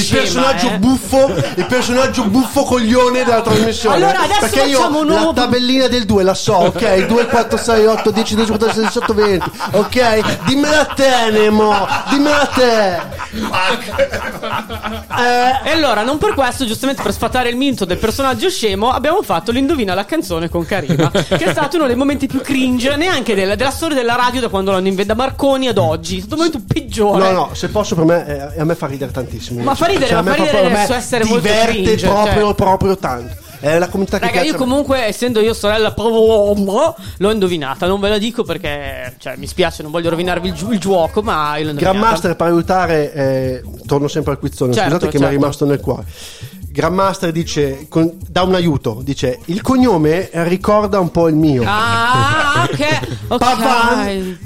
il personaggio buffo coglione della trasmissione. Allora adesso perché io la tabellina del 2 la so, ok? 2, 4, 6, 8, sotto 10, 10 potenza sotto 20. Ok? Dimmela a te, Nemo. Dimmela a te. E allora, non per questo, giustamente per sfatare il mito del personaggio scemo, abbiamo fatto l'indovina la canzone con Karima, che è stato uno dei momenti più cringe neanche della storia della radio, da quando l'hanno inventata Marconi ad oggi. È stato il momento peggiore. No, se posso, per me, a me fa ridere tantissimo. Ma fa ridere, ma fa ridere adesso essere molto cringe. Diverte proprio tanto. È la comunità che piace. Io comunque, essendo io sorella l'ho indovinata. Non ve la dico perché, cioè, mi spiace, non voglio rovinarvi il gioco, ma io l'ho indovinata. Grandmaster, per aiutare, torno sempre al quizzone, scusate che mi è rimasto nel cuore. Grandmaster dice, dà un aiuto, dice: il cognome ricorda un po' il mio. Ah, ok. Pavan.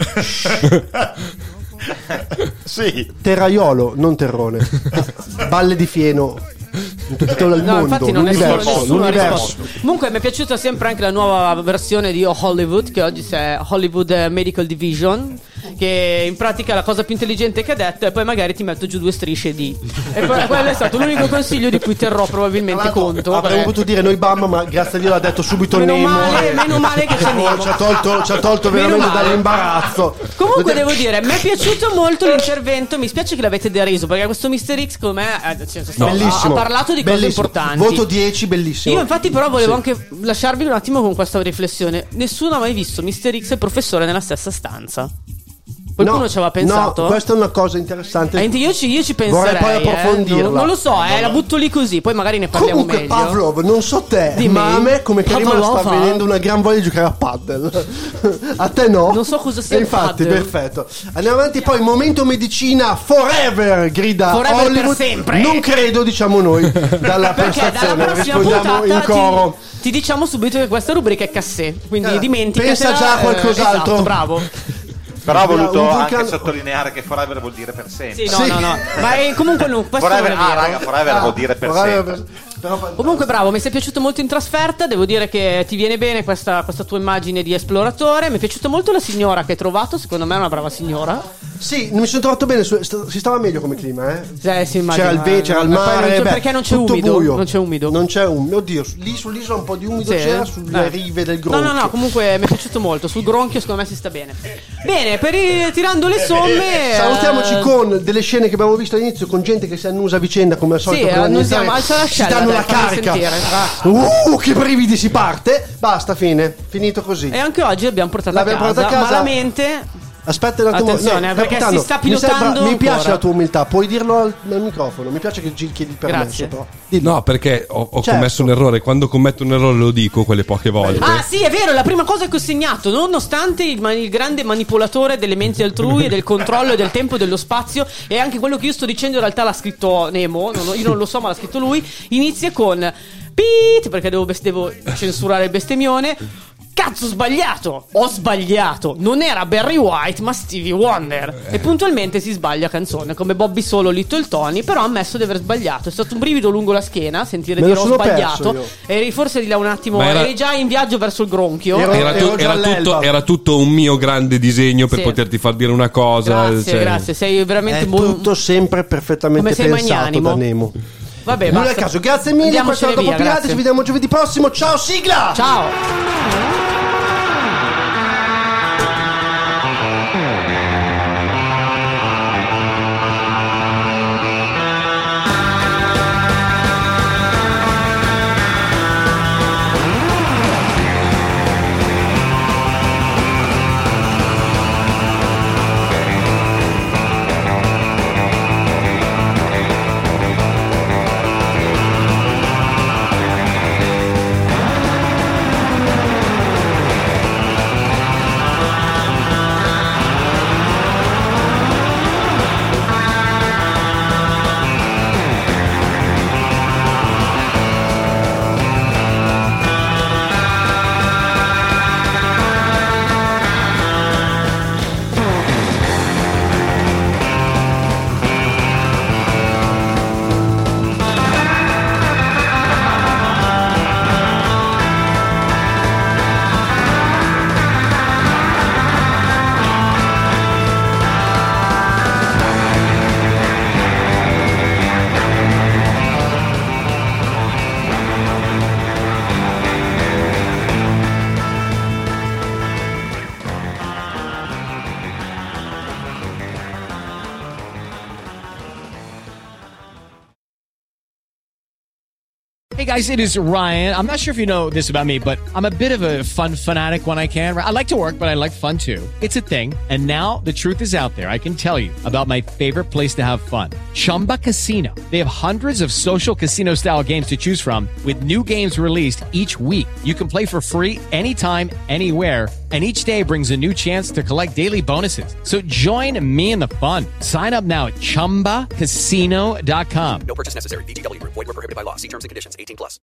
Sì. Terraiolo, non terrone. Balle di fieno. In tutto il mondo, infatti non l'universo. Comunque mi è piaciuta sempre anche la nuova versione di Hollywood, che oggi è Hollywood Medical Division, che in pratica la cosa più intelligente che ha detto è: poi magari ti metto giù 2 strisce di. E poi quello è stato l'unico consiglio di cui terrò probabilmente conto. Avremmo potuto dire noi Bam, ma grazie a Dio l'ha detto subito Nemo. Meno male che c'è Nemo. Ci ha tolto veramente dall'imbarazzo. Comunque devo dire, mi è piaciuto molto l'intervento. Mi spiace che l'avete deriso, perché questo Mr. X come me bellissimo. Ha parlato di cose importanti. Voto 10, bellissimo. Io infatti però volevo anche lasciarvi un attimo con questa riflessione. Nessuno ha mai visto Mr. X e il professore nella stessa stanza. Qualcuno ci aveva pensato? No, questa è una cosa interessante. Io ci penserei. Vorrei poi approfondirla. Non lo so, la butto lì così, poi magari ne parliamo Comunque, meglio. Pavlov, non so te, ma a me come Karima sta venendo una gran voglia di giocare a paddle. A te no? Non so cosa sia il infatti, paddle. perfetto. Andiamo avanti, poi momento medicina forever, grida forever Hollywood. Per sempre. Non credo, diciamo noi, dalla prestazione. Rispondiamo in coro. Ti diciamo subito che questa rubrica è cassé, quindi dimentica. Pensa già a qualcos'altro. Esatto, bravo. Però ha voluto anche sottolineare che forever vuol dire per sempre. Sì, no. Ma comunque no, questo forever, non è vero. raga, forever vuol dire per sempre. Comunque bravo, mi sei piaciuto molto in trasferta. Devo dire che ti viene bene questa tua immagine di esploratore. Mi è piaciuta molto la signora che hai trovato. Secondo me è una brava signora. Sì, mi sono trovato bene. Si stava meglio come clima, eh? Sì, immagino. C'era il mare. Perché non c'è umido. Buio. Non c'è umido. Oddio, lì sull'isola un po' di umido c'era, sulle rive del gronchio. No, comunque mi è piaciuto molto. Sul gronchio secondo me si sta bene. Bene, tirando le somme, salutiamoci con delle scene che abbiamo visto all'inizio, con gente che si annusa a vicenda come al solito. Sì, annusiamo, alza la si danno la carica. Che brividi, si parte. Basta, finito così. E anche oggi l'abbiamo portata a casa. Malamente. Aspetta un attimo. Attenzione, perché si sta pilotando. Mi piace la tua umiltà. Puoi dirlo al microfono. Mi piace che chiedi il permesso. Però. No, perché ho commesso un errore. Quando commetto un errore lo dico quelle poche volte. Ah, sì, è vero. La prima cosa che ho segnato, nonostante il grande manipolatore delle menti altrui e del controllo e del tempo e dello spazio, e anche quello che io sto dicendo in realtà l'ha scritto Nemo. Io non lo so, ma l'ha scritto lui. Inizia con Pete, perché devo censurare il bestemmione. Cazzo, ho sbagliato. Non era Barry White ma Stevie Wonder. E puntualmente si sbaglia canzone, come Bobby Solo, Little Tony. Però ha ammesso di aver sbagliato. È stato un brivido lungo la schiena sentire dire ho sbagliato. Eri forse di là un attimo, eri già in viaggio verso il gronchio. Era tutto un mio grande disegno per poterti far dire una cosa. Grazie, sei veramente tutto sempre perfettamente pensato da Nemo. Vabbè, non è il caso, grazie mille. Questo è Dopo Pirati, ci vediamo giovedì prossimo. Ciao, sigla! Ciao! Hey guys, it is Ryan. I'm not sure if you know this about me, but I'm a bit of a fun fanatic when I can. I like to work, but I like fun too. It's a thing. And now the truth is out there. I can tell you about my favorite place to have fun. Chumba Casino. They have hundreds of social casino style games to choose from with new games released each week. You can play for free anytime, anywhere. And each day brings a new chance to collect daily bonuses. So join me in the fun. Sign up now at ChumbaCasino.com. No purchase necessary. VGW Group. Void where prohibited by law. See terms and conditions. 18+.